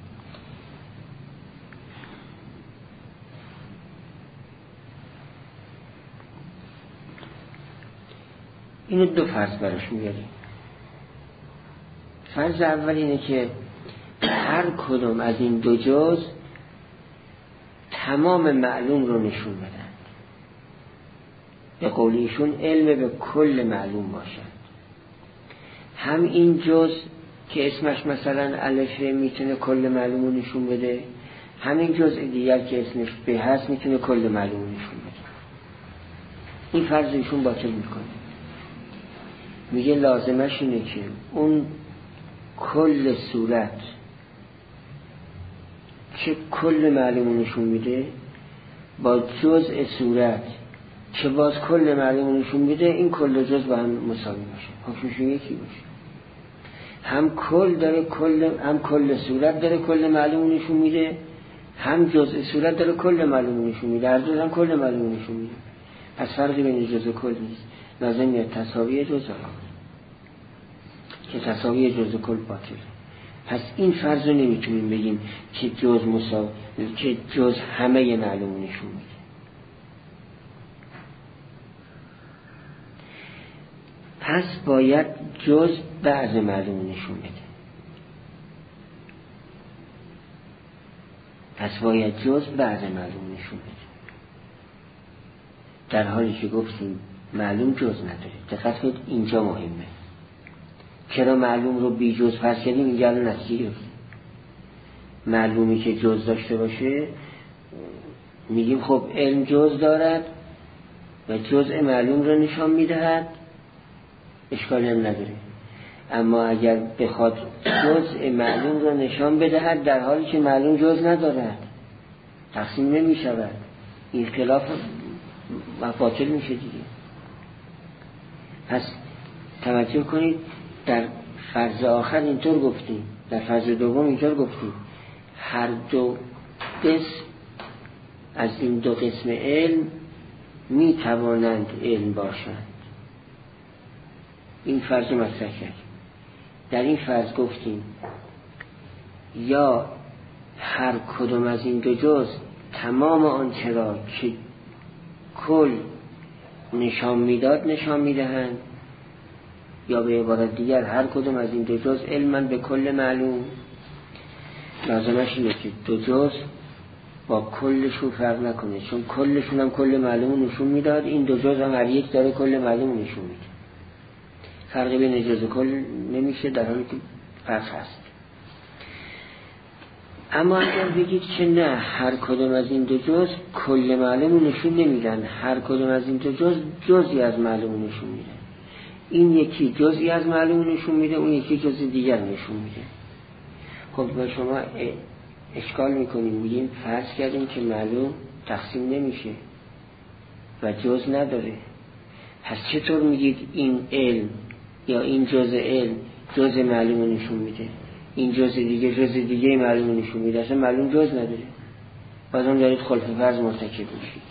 اینو دو فرض براش میاریم. فرض اول اینه که هر کدوم از این دو جز تمام معلوم رو نشون بدن، به قول ایشون علم به کل معلوم باشند. هم این جز که اسمش مثلا الفه میتونه کل معلوم رو نشون بده، همین جزء دیگر که اسمش ب هست میتونه کل معلوم رو نشون بده. این فرض ایشون باطل میکنه، میگه لازمش اینه که اون کل صورت که کل معلوم نشون میده با جزء صورت که باز کل معلوم نشون میده، این کل جزء با هم مساوی باشه، حکمشون یکی باشه. هم کل داره کل، هم کل صورت داره کل معلوم نشون میده، هم جزء صورت داره کل معلوم نشون میده، هر دو هم کل معلوم نشون میده. پس فرقی بین جزء کل نیست، لازم میاد تساوی جزء که تساوی جزء کل باطل. پس این فرض رو نمیتونیم بگیم که جز مساوی، که جز همه معلوم نشون میده. پس باید جز بعض معلوم نشون بده. پس باید جز بعض معلوم نشون بده، در حالی که گفتیم معلوم جز نداره. دقت کنید اینجا مهمه. چرا معلوم رو بی جز فرض کردیم؟ اینجا الان نتیجه گرفتیم. معلومی که جز داشته باشه میگیم خب علم جز دارد و جزء معلوم رو نشان میدهد، اشکالی هم نداره. اما اگر بخواد جزء معلوم رو نشان بدهد در حالی که معلوم جز ندارد، تقسیم نمی شود، این خلاف باطل میشه دیگه. پس توجه کنید در فرض آخر اینطور گفتیم، در فرض دوم اینطور گفتیم هر دو قسم از این دو قسم علم می توانند علم باشند. این فرض رو مطرح کردیم. در این فرض گفتیم یا هر کدوم از این دو جز تمام آنچه را که کل نشان میداد نشان میدهند، یا به عبارت دیگر هر کدوم از این دو جز علمن به کل معلوم، لازمش اینه که دو جز با کلشون فرق نکنه، چون کلشون هم کل معلوم نشون میداد، این دو جز هم هر یک داره کل معلوم نشون میده. فرقی بین جز و کل نمیشه، در حالی که فرق هست. اما اگر بگید که نه، هر کدوم از این دو جز کل معلوم نشون نمیدن، هر کدوم از این دو جز جزئی از معلوم نشون میده، این یکی جزئی از معلوم نشون میده، اون یکی جز دیگر نشون میده. خب با شما اشکال میکنیم، میگیم فرض کردیم که معلوم تقسیم نمیشه و جز نداره، پس چطور میگید این علم یا این جز علم جز معلوم نشون میده، این جز دیگه جز دیگه معلوم نشون میده؟ اصلا معلوم جز نداره، بازم دارید خلف فرض مرتکب میشید.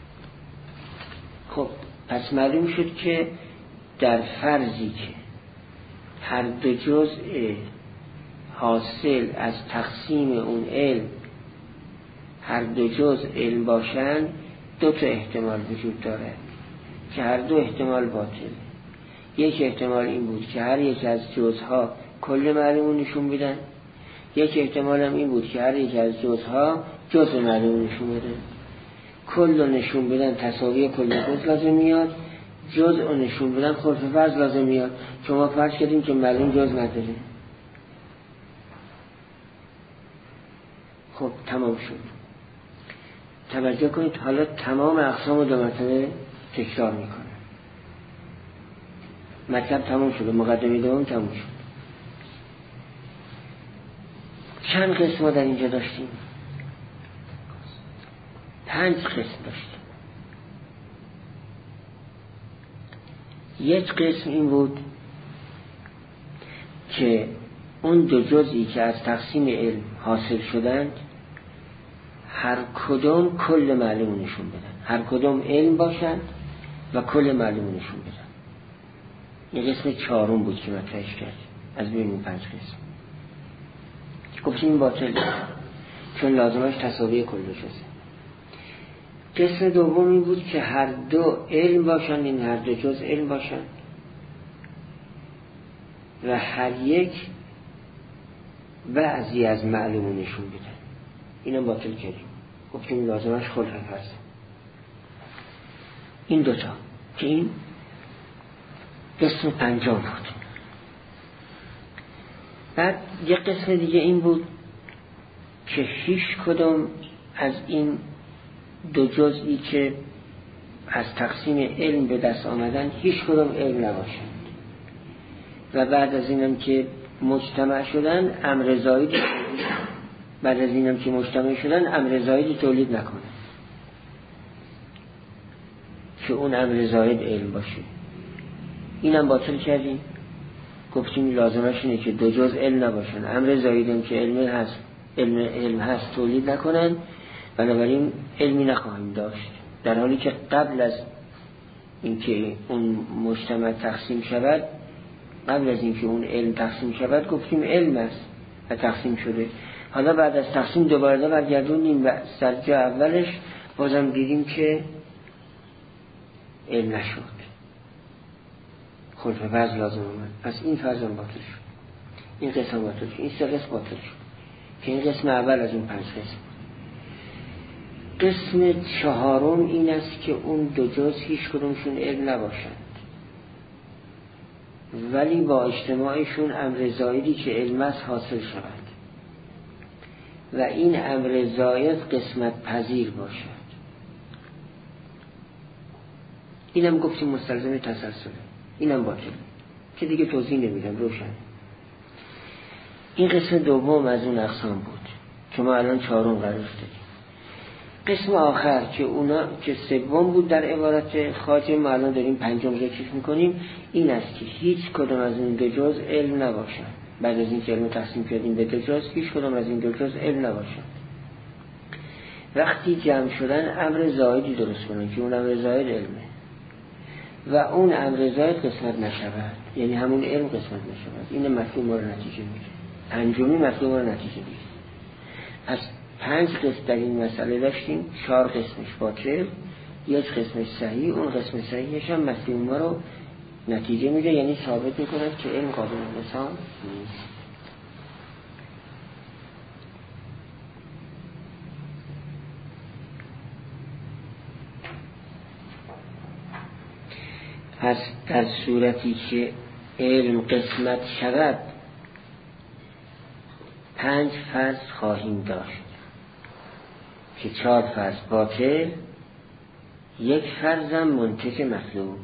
خب پس معلوم شد که در فرضی که هر دو جزء حاصل از تقسیم اون علم هر دو جزء علم باشند، دو تا احتمال وجود داره که هر دو احتمال باطل. یک احتمال این بود که هر یک از جزها کل معلوم نشون میدن، یک احتمال هم این بود که هر یک از جزها جزء معلوم نشون میدن. کل نشون بدن تساوی کل جز لازم میاد، جزء نشون بدن خلف فرض لازم میاد. شما فرض کردیم که معلوم جز نداره. خب تمام شد. توجه کنید، حالا تمام اقسام دو مرتبه تکرار میکنه. مطلب تمام شد، مقدمه دوم تمام شد. چند قسم در اینجا داشتیم؟ پنج قسم داشتیم. یک قسم این بود که اون دو جزئی که از تقسیم علم حاصل شدند هر کدوم کل معلوم نشون بدن، هر کدوم علم باشند و کل معلوم نشون بدن. یه قسم چهارم بود که مطرحش کرد از بین این پنج قسم. گفتیم این باطل چون لازمش تساوی کل جزه. قسم دوم این بود که هر دو علم باشند، این هر دو جز علم باشند و هر یک بعضی از معلوم نشون بدن. اینم باطل کردیم، گفتیم لازمش خلف فرض. این دوتا که این قسم پنجم بود. بعد یک قسم دیگه این بود که هیچ کدوم از این دو جزئی که از تقسیم علم به دست آمدن هیچ کدوم علم نباشند و بعد از اینم که مجتمع شدن امر زائد بعد از اینم که مجتمع شدن امر زائد تولید نکنه که اون امر زائد علم باشه. اینم باطل کردیم، گفتیم لازمش اینه که دو جز علم نباشن، امر زائدم که علم هست علم علم هست تولید نکنن، بنابراین علمی نخواهیم داشت. در حالی که قبل از اینکه اون مجتمع تقسیم شود، قبل از اینکه اون علم تقسیم شود گفتیم علم است و تقسیم شده. حالا بعد از تقسیم دوباره برگردونیم و در جا اولش بازم دیدیم که علم نشد، خلف فرض لازم اومد. پس این فرض هم باطل شد، این قسم باطل شد، این سه قسم باطل شد که این قسم اول از این پنج قسم. قسم چهارم این است که اون دو جز هیچ کدومشون علم نباشند ولی با اجتماعشون امر زائدی که علم است حاصل شود و این امر زائد قسمت پذیر باشد. اینم گفتیم مستلزم تسلسله، اینم باطل که دیگه توضیح نمیدم، روشن. این قسم دوم از اون اقسام بود که ما الان چهارم قرار دادیم. قسم آخر که اونا که سوم بود در عبارت خاطر، ما الان داریم پنجم ذکر میکنیم، این است که هیچ کدوم از این دو جز علم نباشن. بعد از این که علم تقسیم کردیم به دو جز، هیچ کدوم از این دو جز علم نباشن. وقتی جمع شدن امر زائدی درست کنن که اون امر زائد علمه و اون امر زائد قسمت نشود، یعنی همون علم قسمت نشود، این مفهوم رو نتیجه میده. پنجمی مفهوم رو نتیجه میده. پس پنج قسم در این مسئله داشتیم، چهار قسمش باطل، یک قسمش صحیح، اون قسم صحیحش هم مفهوم رو نتیجه میده، یعنی ثابت میکنه که علم قابل انحصار نیست. پس در صورتی که علم قسمت شود پنج فرض خواهیم داشت که چهار فرض باطل، یک فرضم منتج مطلوب.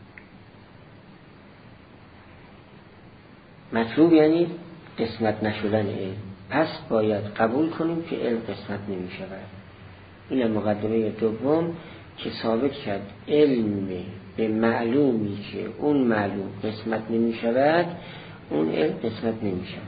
مطلوب یعنی قسمت نشدن علم، پس باید قبول کنیم که علم قسمت نمی شود. این مقدمه دوم که ثابت کرد علم به معلومی که اون معلوم قسمت نمی شود، اون علم قسمت نمی شود.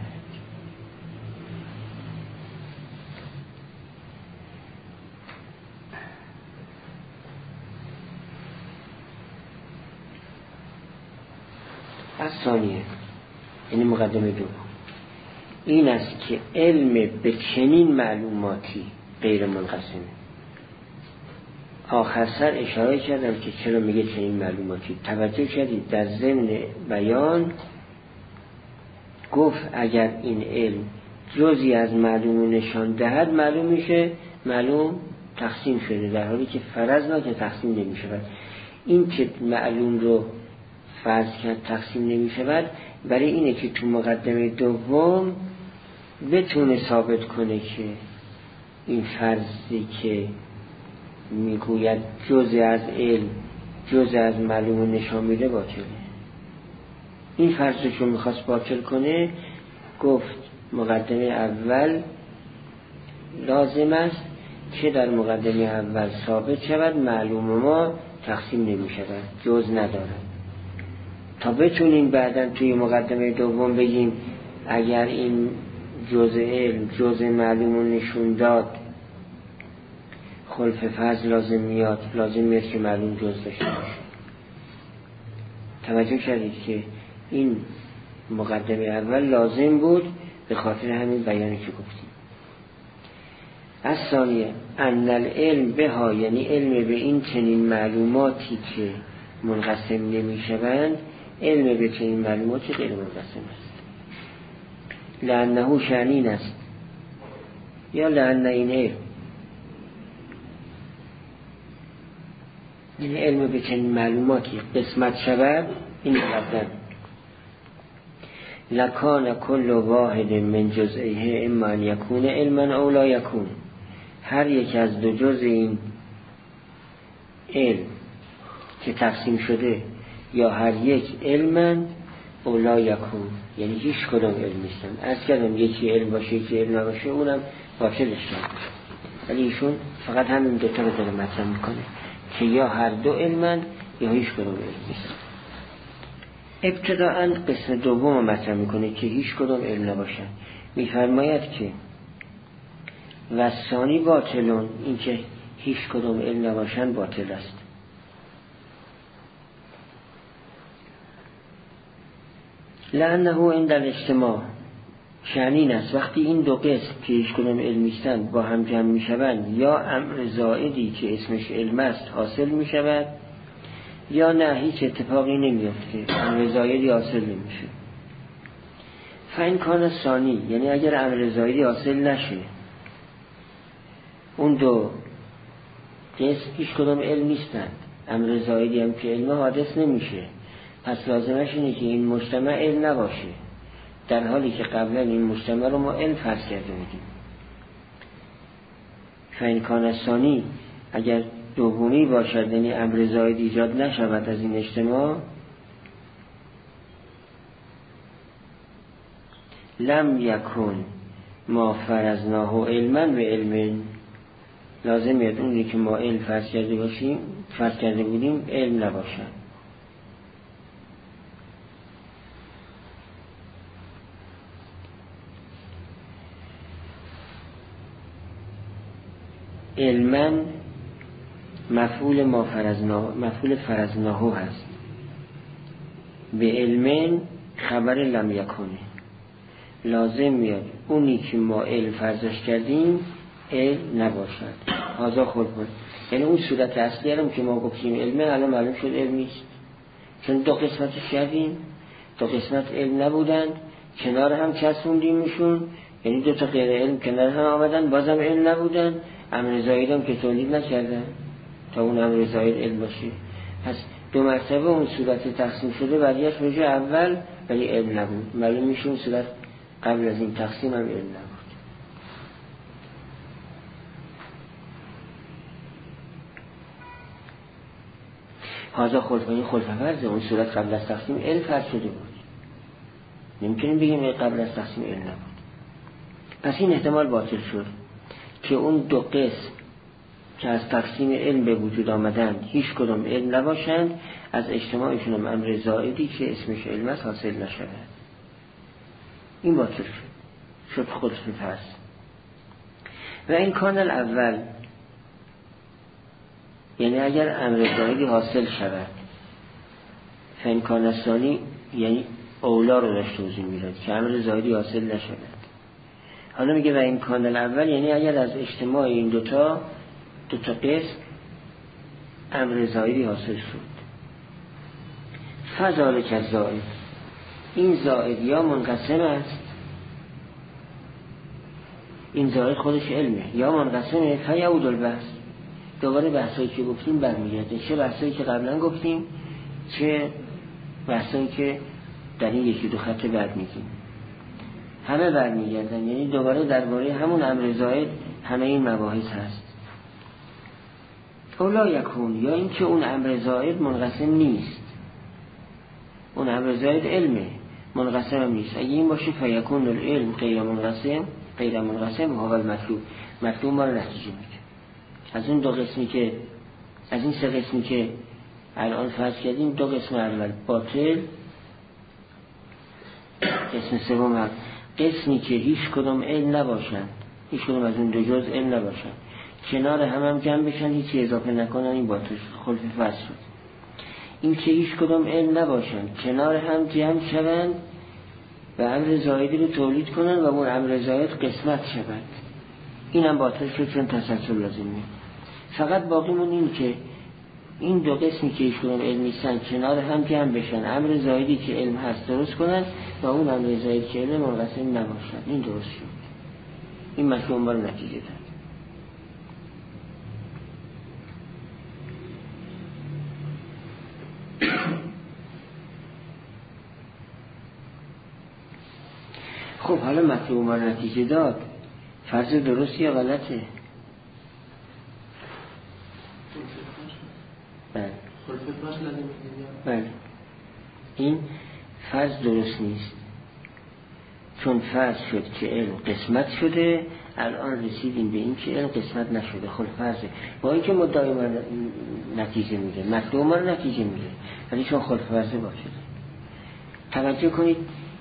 از ثانیه، یعنی مقدمه دوم این است که علم به چنین معلوماتی غیر منقسمه. آخر سر اشاره کردم که چرا میگه چنین معلوماتی. توجه کردید در ضمن بیان گفت اگر این علم جزئی از معلوم نشان دهد معلوم میشه، معلوم تقسیم شده، در حالی که فرض نه که تقسیم نمیشه. این که معلوم رو فرض کرد تقسیم نمیشه برای اینه که تو مقدمه دوم بتونه ثابت کنه که این فرضی که میگوید جزء از علم جزء از معلوم نشان میده باطله. این فرضی که میخواست باطل کنه گفت مقدمه اول لازم است که در مقدمه اول ثابت شود معلوم ما تقسیم نمیشود، جز ندارد، تا بتونیم بعداً توی مقدمه دوم بگیم اگر این جزء علم جزء معلوم نشون داد خلف فرض لازم میاد، لازم میاد که معلوم جز داشته باشه. توجه کردید که این مقدمه اول لازم بود به خاطر همین بیانی که گفتیم. از ثانیه ان العلم بها، یعنی علم به این چنین معلوماتی که منقسم نمیشوند، علم به چنین معلوماتی غیر منقسم است. لانه شأنین است یا لان این علم، این علم به چنین معلوماتی قسمت شود، این مقدم لکان کل واحد من جزئیه اما ان یکون علما او لا یکون، هر یک از دو جزء این علم که تقسیم شده یا هر یک علما او لا یکون، یعنی هیچ کدام علم نیستن. از کردم یکی علم باشه یکی علم نباشه اونم باطلش کرد، ولی ایشون فقط همین دوتا رو داره مطرح میکنه که یا هر دو علمن یا هیچ کدام علم نیستن. ابتداءً قسم دوم مطرح میکنه که هیچ کدام علم نباشن. میفرماید که و ثانی باطلون، این که هیچ کدام علم نباشن باطل است. لانه عند الاجتماع شأنین است، وقتی این دو قسم که هیچ کدام علم نیستن با هم جمع میشوند، یا امر زائدی که اسمش علم است حاصل میشود، یا نه هیچ اتفاقی نمیفته، امر زائدی حاصل نمیشه. فین کان ثانی، یعنی اگر امر زائدی حاصل نشه، اون دو قسم هیچ کدام علم نیستند، امر زائدی هم که علم حادث نمیشه، پس لازمش اینه که این مجتمع علم نباشه، در حالی که قبلا این مجتمع رو ما علم فرض کرده بودیم. فین کان ثانی، اگر دومی باشد یعنی امر زائد ایجاد نشود از این اجتماع، لم یکن ما فرضناه علما و علم، لازم یاد اونی که ما علم فرض کرده باشیم فرض کرده بودیم علم نباشد. علما مفعول ما فرضناه، مفعول فرضناه هست، به علم خبر لم یکونه، لازم میاد اونی که ما علم فرضش کردیم علم نباشد. هذا خود بود، یعنی اون صورت اصلی هم که ما گفتیم علمه الان معلوم شد علم نیست، چون دو قسمتش کردیم، دو قسمت علم نبودن، کنار هم چسبوندیمشون، یعنی دو تا غیر علم کنار هم آمدن، بازم علم نبودن. امر زاید هم که تولید نکردن تا اون امر زاید علم باشه. پس دو مرتبه اون صورت تقسیم شده برگشت به جای اول، ولی علم نبود. معلوم میشه اون صورت قبل از این تقسیم هم علم نبود. هازا خلفه خلفه فرضه، اون صورت قبل از تقسیم علم فرض شده بود. نمیتونیم بگیم قبل از تقسیم علم نبود. پس این احتمال باطل شد که اون دو قسم که از تقسیم علم به وجود آمدند هیچ کدام علم نباشند، از اجتماعشون هم امر زائدی که اسمش علم است حاصل نشود. این باطل شد، شد خلفه فرض. و این کان الاول، یعنی اگر امر زائدی حاصل شود، فین کان الثانی، یعنی اولا رو داشت توضیح میداد که امر زائدی حاصل نشود. حالا میگه و این کان الاول، یعنی اگر از اجتماع این دوتا دوتا قسم امر زائدی حاصل شد. فذالک الزائد، این زائد یا منقسم است، این زائد خودش علمه، یا منقسمه، فیعود البحث، دوباره بحثایی که گفتیم برمیگرده، چه بحثایی که قبلا گفتیم، چه بحثایی که در این یکی دو خط بعد میگیم، همه برمیگردن. یعنی دوباره درباره همون امر زائد همه این مباحث هست. اولا یکون، یا این که اون امر زائد منقسم نیست، اون امر زائد علمه، منقسم هم نیست. اگه این باشه فیکون العلم غیر منقسم، غیر منقسم هو المطلوب، مطلوب ما رو نتیجه میده. از اون دو قسمی که از این سه قسمی که الان فرض کردیم، دو قسم اول باطل، قسم سوم هم قسمی که هیچ کدام علم نباشند، هیچ کدام از اون دو جز علم نباشند، کنار هم هم جمع بشن، هیچی اضافه نکنن، این باطل خلف فرض شد. این که هیچ کدام علم نباشند، کنار هم جمع شوند و امر زائدی رو تولید کنن و اون امر زائد قسمت شود، این هم باطل شد چون تسلسل لازمه. فقط باقی مون این که این دو قسمی که هیچ کدام علم نیستن کنار هم جمع بشن، امر زائدی که علم هست درست کنن و اون امر زائدی که علم منقسم نباشن. این درست شد، این مطلوب ما رو نتیجه داد. خب حالا مطلوب ما رو نتیجه داد، فرض درستی یا غلطه؟ بله بله، این فرض درست نیست، چون فرض شد که علم قسمت شده، الان رسیدیم به این که علم قسمت نشده. خب فرضه، با این که مدعی ما نتیجه میده، مطلوب ما رو نتیجه میده، ولی چون خلف فرضه باشه. توجه کنید،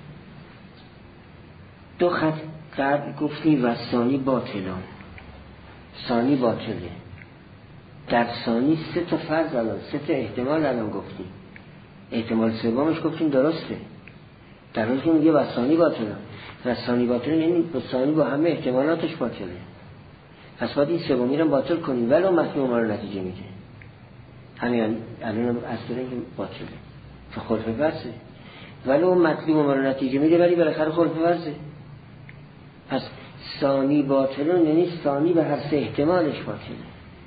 دو خط قبل گفتیم و ثانی باطلان، ثانی باطله. در ثانی سه تا فرض الان، سه تا احتمال الان گفتیم، احتمال سومش گفتیم درسته، در حالی که میگه و ثانی باطلان. و ثانی باطلان یعنی با ثانی با همه احتمالاتش باطله، پس باید این سومی رو باطل کنیم، ولو مطلوب ما رو نتیجه میده. همین الان اصلا که باطله که خلف فرضه، ولو مطلوب ما رو نتیجه میده ولی بالاخره خلف فرضه. پس ثانی باطلان یعنی ثانی به هر سه احتمالش باطله،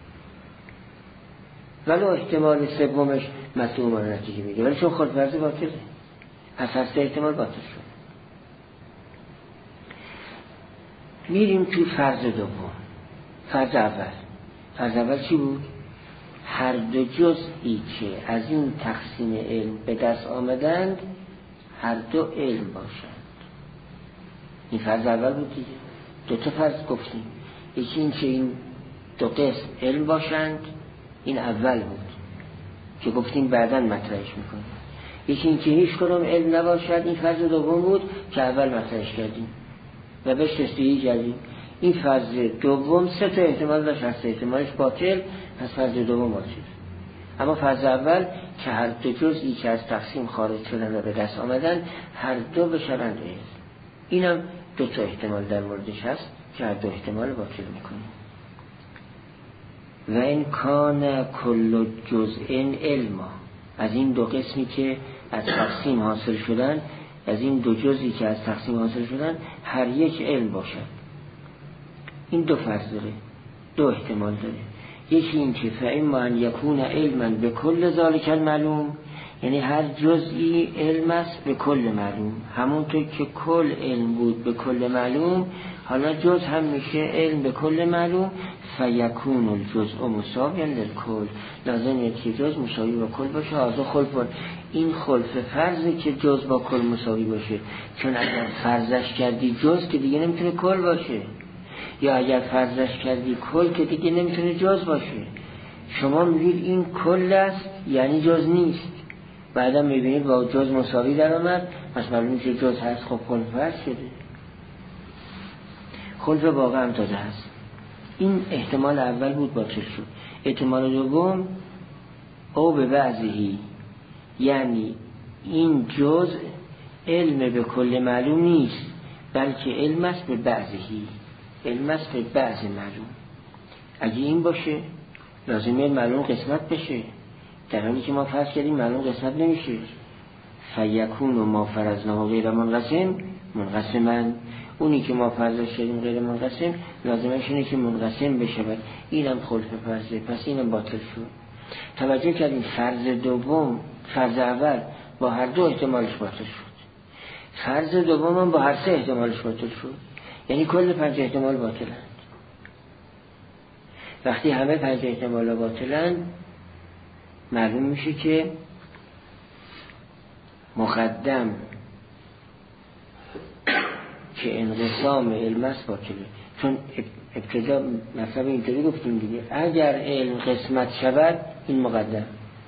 ولو احتمال سومش مطلوب ما رو نتیجه میده، ولی چون خلف فرضه باطله، پس هر سه احتمال باطل شد. میریم تو فرض دوم. فرض اول، فرض اول چی بود؟ هر دو جزئی که از این تقسیم علم به دست آمدند هر دو علم باشند. این فرض اول بود دیگه. دو تا فرض گفتیم، یکی این که این دو قسم علم باشند، این اول بود که گفتیم بعداً مطرحش میکنیم. یکی این که هیچ کدام علم نباشد، این فرض دوم بود که اول مطرحش کردیم و بهش تسلیحی کردیم. این فرض دوم سه تا احتمال داشت، هر سه احتمالش باطل، پس فرض دوم باطل. اما فرض اول که هر دو جزئی که از تقسیم خارج شدن و به دست آمدن هر دو بشوند علم، اینم دو تا احتمال در موردش هست که هر دو احتمال باطل میکنیم. و این کان کل جزء علما، از این دو قسمی که از تقسیم حاصل شدن، از این دو جزئی که از تقسیم حاصل شدن، هر یک علم باشد. این دو فرض داره، دو احتمال داره. یکی این که فاما ان یکون علما به کل ذالک المعلوم، یعنی هر جزئی علم است به کل معلوم، همونطور که کل علم بود به کل معلوم، حالا جز هم میشه علم به کل معلوم. فیکون الجزء مساویا للکل، لازمه که جز مساوی با کل باشه. هذا خلف، این خلف فرضه که جز با کل مساوی باشه، چون اگر فرضش کردی جز که دیگه نمیتونه کل باشه، یا اگر فرضش کردی کل که دیگه نمیتونه جز باشه. شما میگید این کل است یعنی جز نیست، بعدا میبینید با جز مساوی در آمد، پس معلومه که جز هست. خب خلف فرض شده، خلف واقع هم تازه هست. این احتمال اول بود باطل شد. احتمال دوم او به بعضی، یعنی این جز علم به کل معلوم نیست، بلکه علم است به بعضی، علم است به بعض معلوم. اگه این باشه لازمه معلوم قسمت بشه، در حالی که ما فرض کردیم معلوم قسمت نمیشه. فیکون و ما فرضناه غیر منقسم منقسمن، اونی که ما فرضش کردیم غیر منقسم لازمه شونه که منقسم بشه. اینم خلف فرضه، پس اینم باطل شد. توجه کردیم فرض دوم، فرض اول با هر دو احتمالش باطل شد، فرض دوم هم با هر سه احتمالش باطل شد، یعنی کل پنج احتمال باطلند. وقتی همه پنج احتمال باطلند، معلوم میشه که مقدم که انقسام علم است باطله. چون ابتدا مثلا اینطوری گفتیم دیگه، اگر علم قسمت شود این مقدم،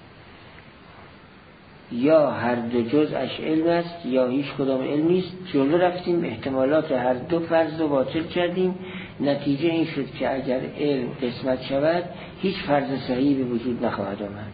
یا هر دو جزءش علم است یا هیچ کدام علم نیست. جلو رفتیم احتمالات هر دو فرض رو باطل کردیم، نتیجه این شد که اگر علم قسمت شود هیچ فرض صحیحی به وجود نخواهد آمد،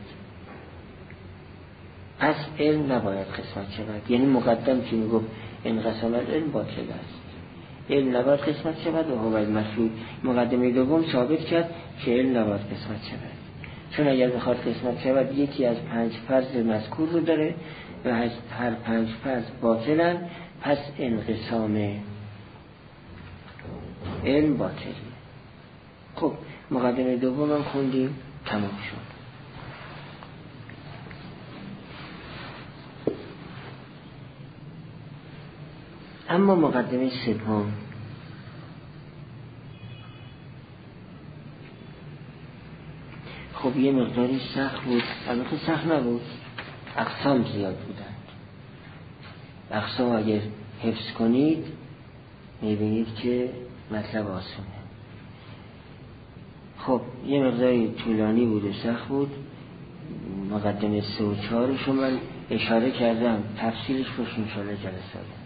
پس علم نباید قسمت شود. یعنی مقدم که میگفت انقسام العلم باطل است، علم نباید قسمت شود و هو المشهود. مقدمه دوم ثابت کرد که علم نباید قسمت شود، چون اگر بخواد قسمت شود یکی از پنج فرض مذکور رو داره و هر پنج فرض باطلن، پس انقسام علم باطل. خب مقدمه دوم هم خوندیم، تمام شد. اما مقدمه سوم، خب یه مقداری سخت بود، البته سخت نبود، اقسام زیاد بودند. اقسام اگر حفظ کنید میبینید که مطلب آسونه. خب یه مقداری طولانی بود و سخت بود. مقدمه سه و چهارشو من اشاره کردم، تفصیلش روش انشاءالله جلسه